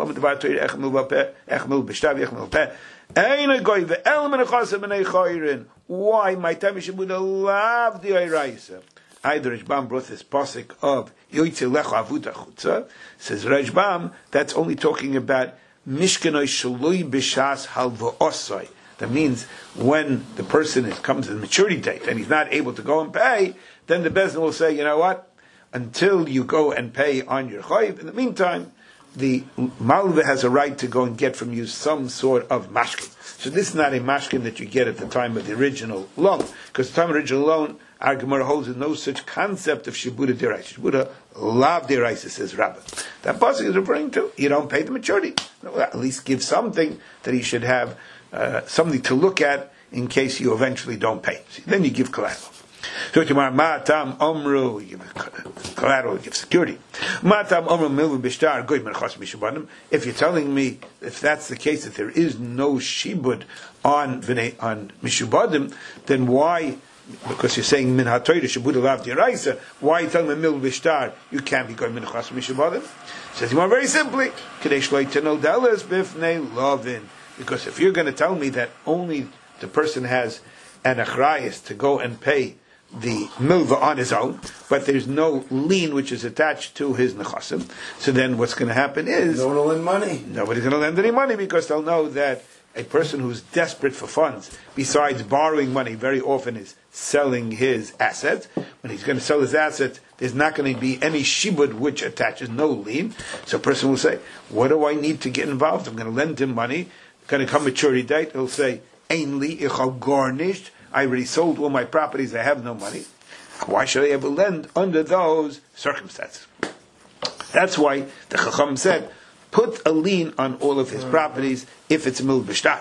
my time should love the Iraisa? either Rashbam brought this pasuk of Yoitze Lecha Avuta Chutza, says Rashbam, that's only talking about Mishkanoi Shaloi B'Shas Halva'osai. That means when the person is, comes to the maturity date and he's not able to go and pay, then the Bezdin will say, you know what, until you go and pay on your chayiv, in the meantime, the Malva has a right to go and get from you some sort of mashkin. So this is not a mashkin that you get at the time of the original loan, because the time of the original loan, our Gemara holds no such concept of shibuda deraisa. Shibuda lav deraisa, says Rabbah. That pasuk is referring to you don't pay the maturity. Well, at least give something that he should have, uh, something to look at in case you eventually don't pay. See, then you give collateral. So tomorrow, Matam Omru, you give collateral, you give security. Matam Omru Milvu Bishtar, Goy Merchas Mishubanim. If you're telling me, if that's the case, that there is no shibud on on Mishubadim, then why? Because you're saying Min HaTorah Shibud Alav Diraisa, why are you telling me Milvu Bishtar you can't be Goy Merchas Mishubadim? Says Gemara very simply, Kadesh Loitano Dallas Bifnei Lovin. Because if you're going to tell me that only the person has an achrayas to go and pay the milva on his own, but there's no lien which is attached to his nechasim, so then what's going to happen is no one will lend money. Nobody's going to lend any money because they'll know that a person who's desperate for funds, besides borrowing money, very often is selling his assets. When he's going to sell his assets, there's not going to be any shibud which attaches, no lien. So a person will say, what do I need to get involved? I'm going to lend him money. Going to come maturity date, he'll say, Ainli ichal garnished. I already sold all my properties, I have no money. Why should I ever lend under those circumstances? That's why the Chacham said, put a lien on all of his properties if it's a mil b'shtar.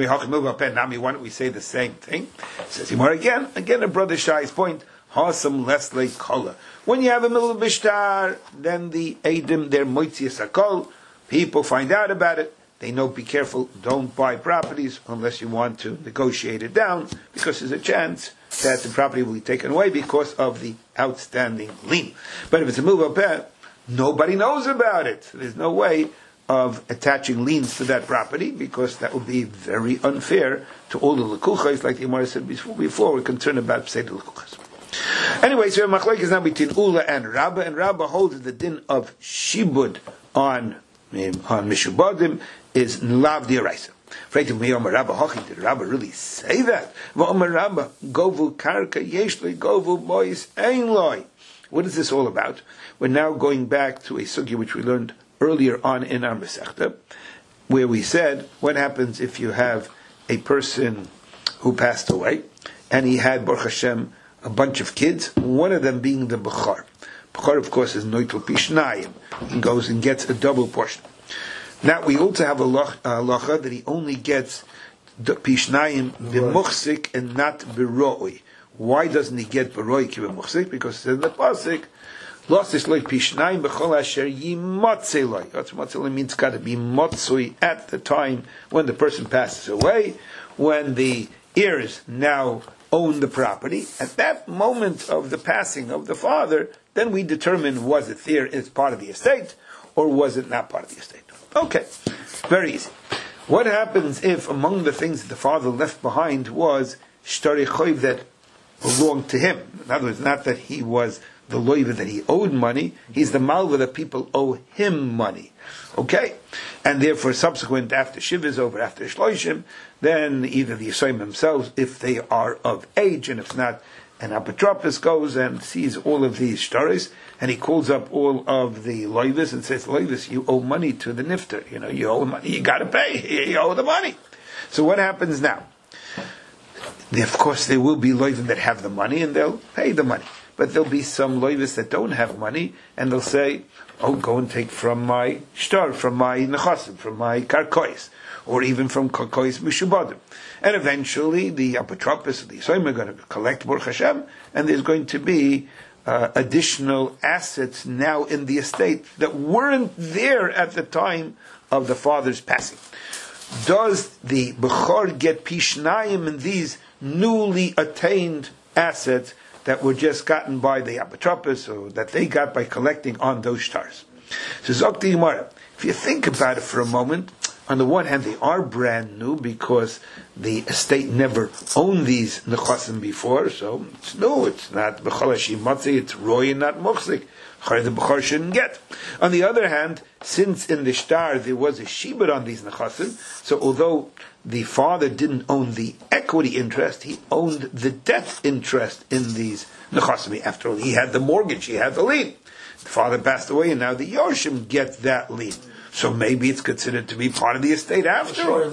Why don't we say the same thing? Says Yimar again, again a brother Shai's point, Hasam Leslie Kola. When you have a mil b'shtar, then the Eidim, their moitzias hakol, people find out about it. They know, be careful, don't buy properties unless you want to negotiate it down, because there's a chance that the property will be taken away because of the outstanding lien. But if it's a move up, nobody knows about it. There's no way of attaching liens to that property, because that would be very unfair to all the lekuchas, like the Gemara said before, before we're concerned about Peseder lekuchas. Anyway, so Machlokes is now between Ula and Rabbah, and Rabbah holds the din of shibud on, on Mishubadim is Lav Diraisa. Did Rabbah really say that? Govu karka yeshli govu bois einloi. What is this all about? We're now going back to a sugya which we learned earlier on in our Masechta, where we said, what happens if you have a person who passed away, and he had, Baruch Hashem, a bunch of kids, one of them being the Bechar. Bechar, of course, is Noitel Pishnayim. He goes and gets a double portion. Now, we also have a lacha that he only gets Pishnayim b'muchsik and not b'ro'oi. Why doesn't he get b'ro'oi ki b'muchsik? Because it says in the pasuk, Los is like Pishnayim b'chol asher yimatzei loy. Yimatzei means got to be motzui at the time when the person passes away, when the heirs now own the property. At that moment of the passing of the father, then we determine was it there as part of the estate, or was it not part of the estate? Okay, very easy. What happens if among the things that the father left behind was shtari choiv that belonged to him? In other words, not that he was the loiva that he owed money, he's the malva that people owe him money. Okay? And therefore, subsequent, after Shiv is over, after Shloishim, then either the Yisayim themselves, if they are of age, and if not, an apotropos goes and sees all of these shtaris, and he calls up all of the loivas and says, loivas, you owe money to the nifter. You know, you owe money, you gotta pay, you owe the money. So what happens now? Of course, there will be loivas that have the money, and they'll pay the money. But there'll be some loivas that don't have money, and they'll say, oh, go and take from my shtar, from my nechasim, from my karkois, or even from karkois mishubadim. And eventually, the apotropos, the Yisayim are going to collect Baruch Hashem, and there's going to be uh, additional assets now in the estate that weren't there at the time of the father's passing. Does the Bechor get pishnayim in these newly attained assets that were just gotten by the apotropos, or that they got by collecting on those stars? So Zok the Gemara, if you think about it for a moment, On the one hand, they are brand new because the estate never owned these nechasim before, so it's new. It's not b'chalashi matzi. It's roy and not muchzik. The b'chor shouldn't get. On the other hand, since in the shtar there was a shibud on these nechasim, so although the father didn't own the equity interest, he owned the debt interest in these nechasim. After all, he had the mortgage, he had the lien. The father passed away, and now the Yorshim get that lien. So maybe it's considered to be part of the estate after all.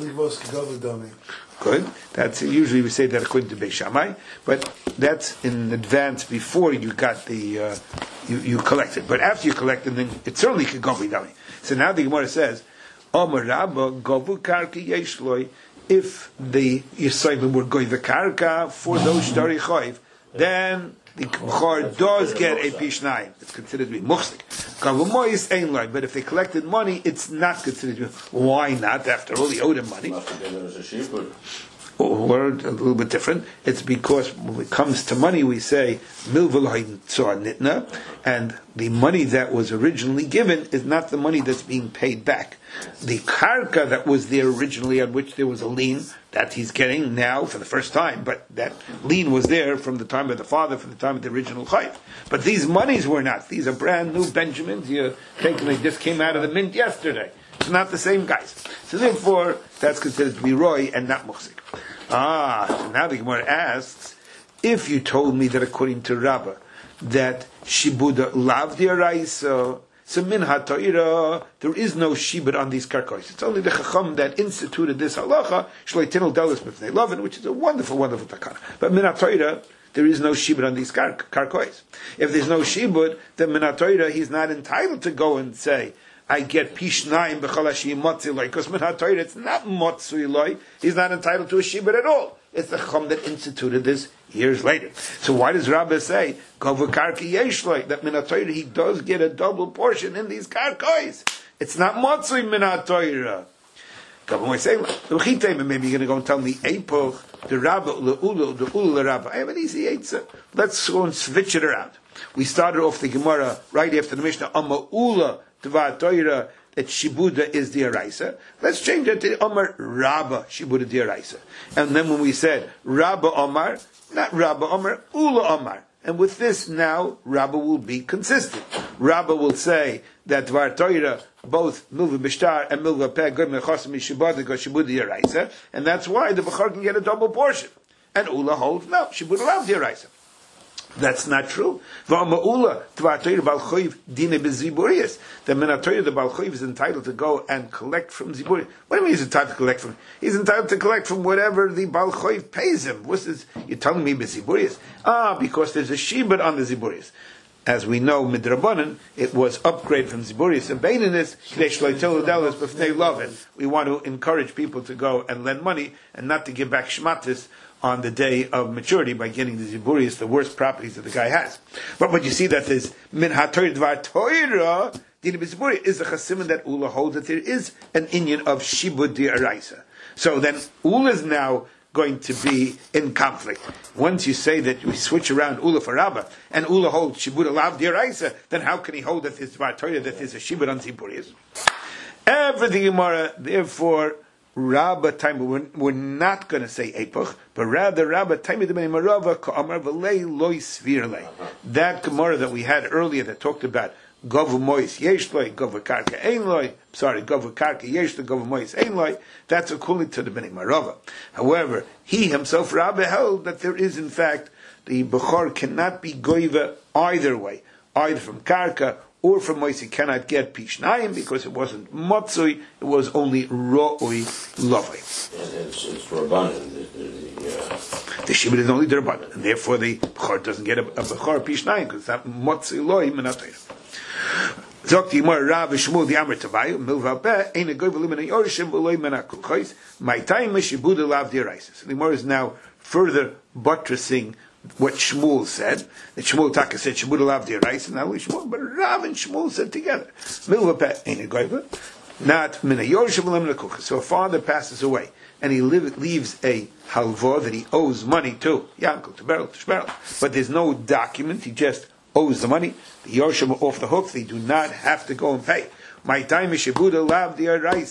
Good. That's usually we say that according to Beis Shammai, but that's in advance before you got the uh, you you collected. But after you collected, then it certainly could go b'dami. So now the Gemara says, Omer Rabba govu karka yeshloi. If the Yisraelim were going the karka for those shtari choiv, then the b'chor does get a pishnayim. It's considered to be muchzik. Kavumoyis ain't like, but if they collected money, it's not considered to be. Why not? After all, he owed him money. Must have been there was a shibud. Or a little bit different. It's because when it comes to money, we say milvalohin tzor nitna, and the money that was originally given is not the money that's being paid back. The karka that was there originally, on which there was a lien, that he's getting now for the first time, but that lien was there from the time of the father, from the time of the original chayv. But these monies were not. These are brand new Benjamins. You're taking, they just came out of the mint yesterday. It's not the same guys. So therefore, that's considered to be roy and not muchzik. Ah, so now the Gemara asks, if you told me that according to Rabbah, that shibuda lav diaraisa, so min ha'toira, there is no shibud on these karkois. It's only the chacham that instituted this halacha, shleitinul delis b'fnei lovin, which is a wonderful, wonderful takana. But min ha'toira, there is no shibud on these kar- karkois. If there's no shibud, then min ha'toira, he's not entitled to go and say, I get pishnayim b'chalashi motzi loy, because min ha'toira, it's not motzi loy, he's not entitled to a shibud at all. It's the chacham that instituted this years later. So why does Rabbah say, Govu karki yeshloi, that min ha'toira, he does get a double portion in these karkois? It's not motzi min ha'toira. Maybe you're going to go and tell me, Epoch, the Rabbah, the Ula, the Ula Rabbah. I have an easy answer. Let's go and switch it around. We started off the Gemara right after the Mishnah, Amma Ula, Tva Toira, that Shibuda is the Araisa. Let's change it to Omar Rabba, Shibuda the Araisa. And then when we said Rabba Omar, not Rabba Omar, Ula Omar. And with this now, Rabba will be consistent. Rabba will say that Dvar Toira, both Milva Bishtar and Milva Peh, Gud Mechosim Shibud, because Shibuda the Araisa. And that's why the Bechor can get a double portion. And Ula holds, no, Shibuda loves the Araisa. That's not true. The Menatoira, the Balchoiv is entitled to go and collect from Ziburius. What do you mean he's entitled to collect from? He's entitled to collect from whatever the Balchoiv pays him. What's this? You're telling me Ziburius? Ah, because there's a shibud on the Ziburius. As we know, Midrabanan, it was upgrade from Ziburius and Baininus, we want to encourage people to go and lend money and not to give back shmatis on the day of maturity by getting the Ziburius, the worst properties that the guy has. But when you see that there's min ha'toir dvar toira, dina b'Ziburius is the chasimin that Ula holds that there is an inyan of shibud di araisa. So then Ula is now going to be in conflict. Once you say that we switch around Ula for Rabba, and Ula holds shibud alav di araisa, then how can he hold that there's dvar toira, that there's a shibud on Ziburius? Everything Gemara, therefore, Rabba time, we're, we're not going to say Epoch, but rather Rabba time Marava Ka'amar V'lei Loi Svirlei. That Gemara that we had earlier that talked about Govu Mois Yeshloi, Govu Karka Einloi, sorry, Govu Karka Yeshloi, Govu Mois Einloi, that's according to the Bnei Marava. However, he himself, Rabba, held that there is in fact, the Bechor cannot be Goiva either way, either from Karka or from Moisi cannot get Pishnayim because it wasn't Motzui, it was only Ro'oi Lovoi. It's, it's Rabbanan. The, the, the, uh... the Shibud is only the Rabbanan, and therefore the Bechor doesn't get a, a Bechor Pishnayim because it's not Motzui Loi Menatayim. Zok the Gemara Rav Shmuel the Amr Tavayu Milva Peh Ein a Goy V'Limen Yorishim V'Loi Menakul Chayis My time is Shibud Lav D'Iraisis. The Gemara is now further buttressing what Shmuel said, that Shmuel Taka said Shibud Alav D'Iraisa, not only Shmuel, but Rav and Shmuel said together. Milva Peh Ein a Goy not Mina Yorishim V'Limen Akul. So a father passes away and he live, leaves a halva that he owes money to Yankel, to Beryl, to Shmerel, but there's no document. He just owes the money. The Yorshim are off the hook. They do not have to go and pay. My time is Shibud Alav D'Iraisa. If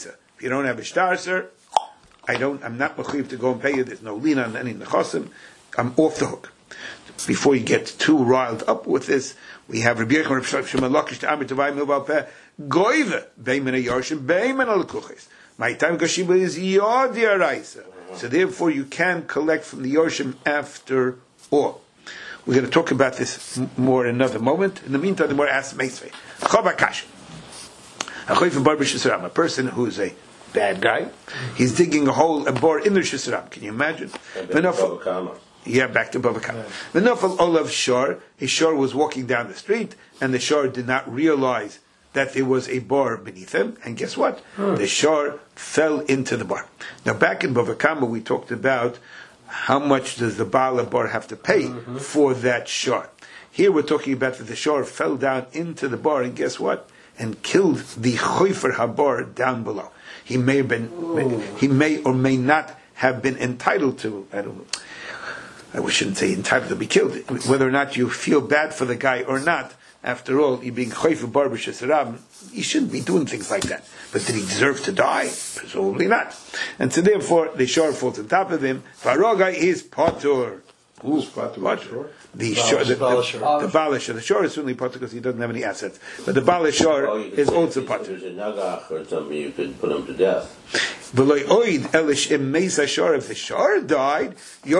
you don't have a shtar, sir, I don't, I'm not mechuyev to go and pay you. There's no lien on any nechosim. I'm off the hook. Before you get too riled up with this, we have Rabbi Yechon, Rabbi Shimon Lakish, to Amir Tavai Milval Peh, Goive, Beimen HaYarshim, Beimen HaLekuches. My time Gashiba is Yod Yaraisa. So therefore you can collect from the Yarshim after all. We're going to talk about this more in another moment. In the meantime, the more asks Meisvei. Chavakash. A person who's a bad guy, he's digging a hole, a bore in the Shisram. Can you imagine? Yeah, back to Bava Kama. The Nafal Olav Shor, his Shor was walking down the street, and the Shor did not realize that there was a bar beneath him, and guess what? Hmm. The Shor fell into the bar. Now, back in Bava Kama, we talked about how much does the Baal bar have to pay mm-hmm. for that Shor. Here we're talking about that the Shor fell down into the bar, and guess what? And killed the Choifer Habar down below. He may have been, Ooh. he may or may not have been entitled to, I don't know, I shouldn't say entitled to be killed. Whether or not you feel bad for the guy or not, after all, you being choifer barber shesarab, you shouldn't be doing things like that. But did he deserve to die? Presumably not. And so therefore, the shor falls on top of him. Varogai is potur. Who's potur? The shor, the, the, the balish, the shor is certainly potur because he doesn't have any assets. But the balish shor oh, is also potur. If there's a nagach or something, you could put him to death. If the shor died,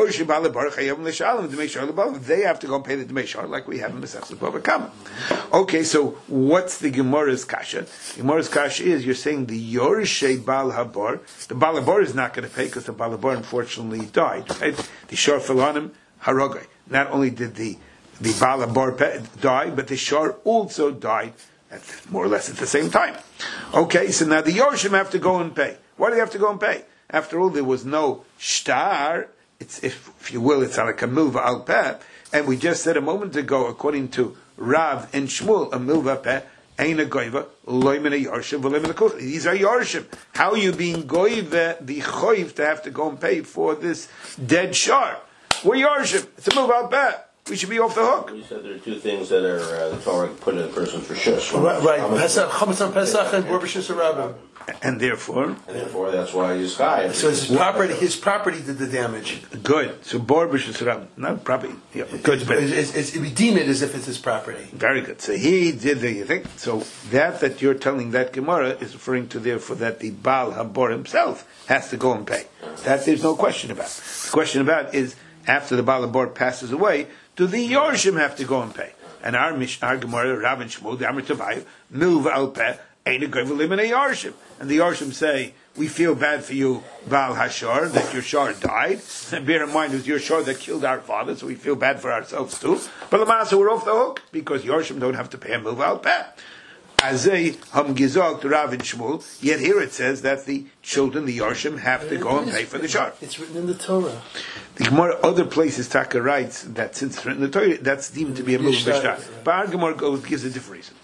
they have to go and pay the Dmei Shor like we have in Masechta Bava Kama. Okay, so what's the Gemara's kasha? The Gemara's kasha is you're saying the Yorshei Baal Habar, the Baal Habar is not going to pay because the Baal Habar unfortunately died. Right? The shor fell on him, Harogai. Not only did the the Baal Habar die, but the shor also died at more or less at the same time. Okay, so now the Yorshim have to go and pay. Why do they have to go and pay? After all, there was no shtar. It's, if, if you will, it's like a milva al peh. And we just said a moment ago, according to Rav and Shmuel, a milva peh ain't a goiva, loy min a yarshim, v'loy min a kuch. These are yarshim. How are you being goiva, the choiv, to have to go and pay for this dead shar? We're yarshim. It's a milva al peh. We should be off the hook. You said there are two things that are uh, the Torah put in a person for shush. Right, right. Pesach, Chametz on Pesach, and Bor B'Shus Rabbim. And therefore, and therefore, that's why he's sky. So his property, his property did the damage. Good. So Bor B'Shus Rabbim, not property. Yeah, good. But it's, it's, it's, redeem it as if it's his property. Very good. So he did the you think. So that that you're telling that Gemara is referring to therefore that the Baal Habor himself has to go and pay. That there's no question about. The question about is after the Baal Habor passes away, do the Yorshim have to go and pay? And our Mish, our Gemara, Rav and Shmuel, the Amr Tavai, Milva al Peh, ain't a great limit a Yorshim. And the Yorshim say, we feel bad for you, Baal Hashar, that your Shar died. And bear in mind, it was your Shar that killed our father, so we feel bad for ourselves too. But the Master, we're off the hook, because Yorshim don't have to pay a Milva al Peh. Azay Ham Gizog to Rav and Shmuel, yet here it says that the children, the Yorshim, have to go and pay for the Shar. It's written in the Torah. The Gemara, other places, Taka writes that since it's written in the Torah, that's deemed to be a Milva B'Shtar. But our Gemara goes, gives a different reason.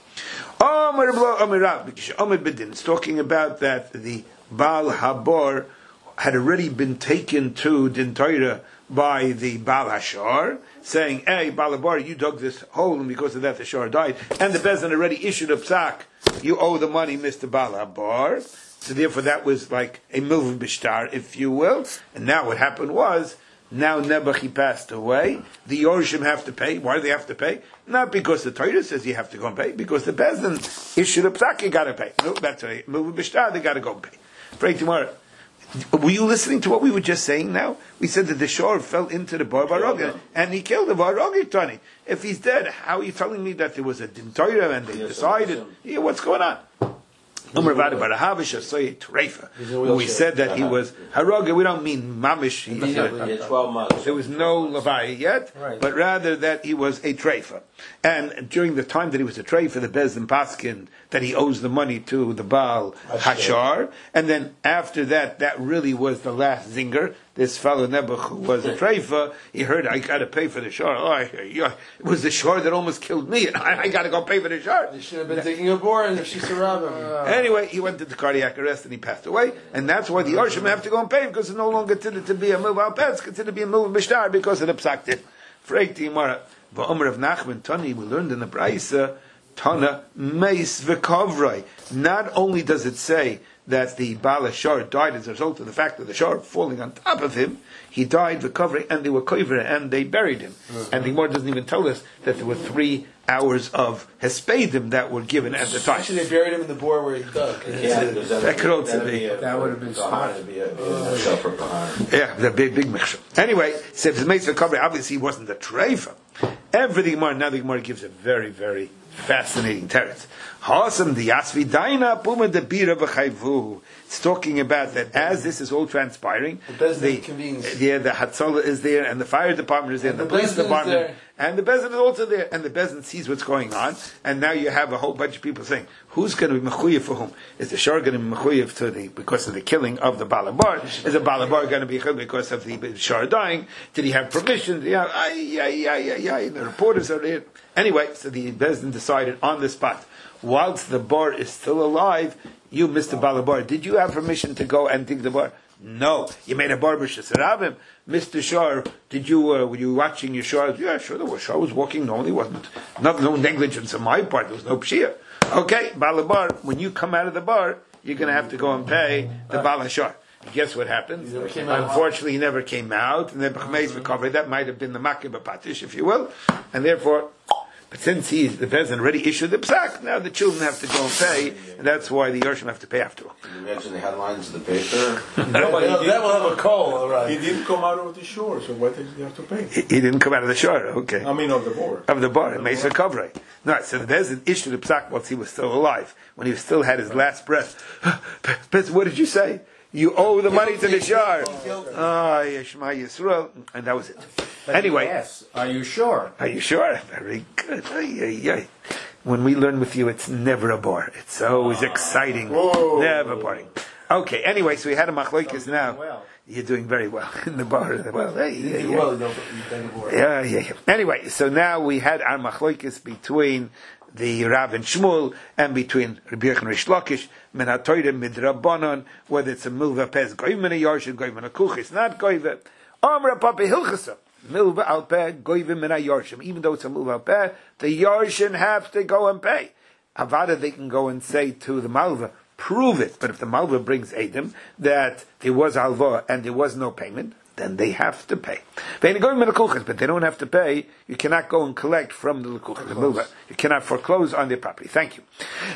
It's talking about that the Baal Habor had already been taken to Din Torah by the Baal Hashar, saying, hey, Baal Habor, you dug this hole, and because of that the Shar died. And the Bezdin already issued a psak, you owe the money, Mister Baal Habor. So therefore that was like a Milva B'Shtar, if you will. And now what happened was, now Nebuchadnezzar passed away. The Yorshim have to pay. Why do they have to pay? Not because the Torah says you have to go and pay, because the Bezdin issued a psak, you got to pay. No, that's a Milva B'Shtar, they got to go and pay. Pray tomorrow. Were you listening to what we were just saying now? We said that the shor fell into the bar Barog and he killed the Barog Tani. If he's dead, how are you telling me that there was a Din Torah and they decided? Yeah, what's going on? When we said that he was Haroga, we don't mean Mamish. He, he had twelve months. There was no Levi yet, right. But rather that he was a treifa. And during the time that he was a treifa, the Bezdin Paskin, that he owes the money to the Baal Hashar. And then after that, that really was the last zinger. This fellow Nebuch, who was a treifa, he heard, I got to pay for the shor. Oh, it was the shor that almost killed me, and I, I got to go pay for the shor. He should have been taking a bore and she surrounded him. Anyway, he went into cardiac arrest and he passed away, and that's why the Yorshim have to go and pay, because it's no longer considered to be a Milva al Peh, it's considered to be a Milva B'Shtar because of the psak did. Freik Timara, V'omer of Nachman Tani, we learned in the Braisa, Tana meis v'kavrei. Not only does it say that the Baal Shar died as a result of the fact of the Shar falling on top of him, he died v'kavrei, and they were kover, and they buried him. Mm-hmm. And the Gemara doesn't even tell us that there were three hours of hespedim that were given at the time. Actually, they buried him in the bore where he dug. Yeah, that, that could also be. That would have been smart. Yeah, the big, big mixture. Anyway, so if it's made for cover, obviously he wasn't a treifa. Everything more, now the Gemara gives a very, very fascinating teretz. Hasam the Yasvi Daina Puma the Bira v'chayvu. It's talking about that as this is all transpiring, the, the yeah, the Hatzalah is there, and the fire department is there, and, and the, the police department, and the Bezin is also there, and the Bezin sees what's going on, and now you have a whole bunch of people saying, who's going to be mechuyev for whom? Is the Shar going to be mechuyev to the because of the killing of the Balabar? Is the Balabar going to be mechuyev because of the Shar dying? Did he have permission? Yeah, ay, ay, ay, ay, ay. The reporters are there. Anyway, so the Bezin decided on the spot, whilst the bar is still alive, you, Mister Balabar, did you have permission to go and dig the bar? No. You made a bar b'shesarabim. Mister Shar, did you, uh, were you watching your Shar? Yeah, sure, the Shar was walking normally, wasn't not, no negligence on my part, there was no pshia. Okay, Balabar, when you come out of the bar, you're going to have to go and pay the Balashar. Guess what happened? Unfortunately, he never came out, and then that might have been the Makib Patish, if you will, and therefore, but since he's the Bezin already issued the psak, now the children have to go and pay, and that's why the Yorshim have to pay after all. Can you imagine the headlines of the paper? No, but he that will have a call, all right. He didn't come out of the shore, so why did he have to pay? He, he didn't come out of the shore, okay. I mean, of the bar. Of the bar, it makes a coverage. No, so the Bezin issued the psak whilst he was still alive, when he still had his last breath. What did you say? You owe the money to the Shar. Ah, Yeshma Yisrael, and that was it. But anyway, yes, are you sure? Are you sure? Very good. Ay, ay, ay. When we learn with you, it's never a bar. It's always exciting. Whoa. Never boring. Okay. Anyway, so we had a machlokes now. Well. You're doing very well in the bar. Well, hey, yeah, yeah. Well, no, yeah, yeah, yeah. Anyway, so now we had our machlokes between the Rav and Shmuel, and between Rabbi Yochanan and Rish Lakish, min ha'toyre midrabanan, whether it's a milva pez goyim in a yarshin, goyim in a kuchis, not goyim. Amra papi hilchasa, milva al peh, goyim in a yarshim. Even though it's a milva al peh, the yarshin have to go and pay. Avada, they can go and say to the malva, prove it. But if the malva brings edim that there was alva and there was no payment, then they have to pay. But they don't have to pay. You cannot go and collect from the lekuchas, the milva. You cannot foreclose on their property. Thank you.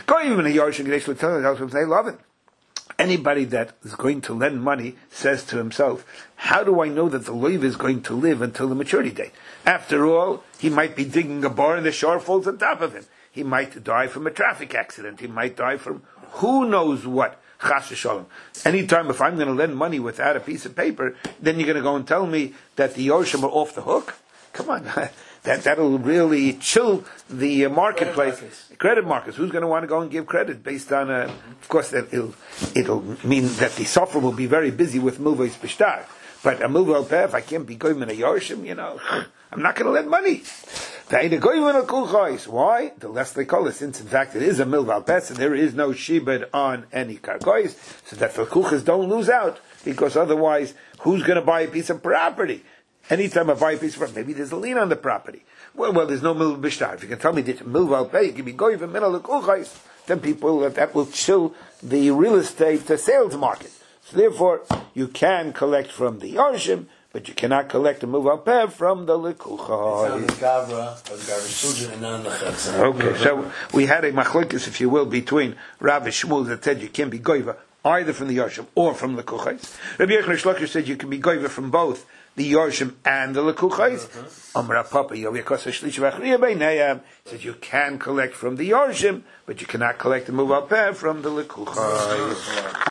Anybody that is going to lend money says to himself, how do I know that the loiv is going to live until the maturity date? After all, he might be digging a bar and the shore falls on top of him. He might die from a traffic accident. He might die from who knows what. Chas v'shalom. Anytime if I'm going to lend money without a piece of paper, then you're going to go and tell me that the Yorshim are off the hook? Come on. that, that'll really chill the uh, marketplace. Credit markets. Credit markets. Who's going to want to go and give credit based on, uh, of course, that it'll, it'll mean that the software will be very busy with Milvos Bishtar. But a Milvo al Peh, if I can't be going in a Yorshim, you know, I'm not going to lend money. Why? The less they call it, since in fact it is a milva al peh, and there is no shibud on any kargois, so that the kuchas don't lose out, because otherwise, who's going to buy a piece of property? Anytime I buy a piece of property, maybe there's a lien on the property. Well, well, there's no milva b'shtar. If you can tell me that milva al peh, you can be going in the middle of the kuchas, then people, that will chill the real estate the sales market. So therefore, you can collect from the Yarshim, but you cannot collect a move al peh from the lekuchah. Okay, so we had a machlokes, if you will, between Rav and Shmuel that said you can be goiva either from the Yarshim or from the lekuchah. Rabbi Yochanan Rish Lakish said you can be goiva from both the Yarshim and the lekuchah. Amar Papa Yoviakos Shlish V'Achriya Beinayam said you can collect from the Yarshim, but you cannot collect the move al peh from the lekuchah.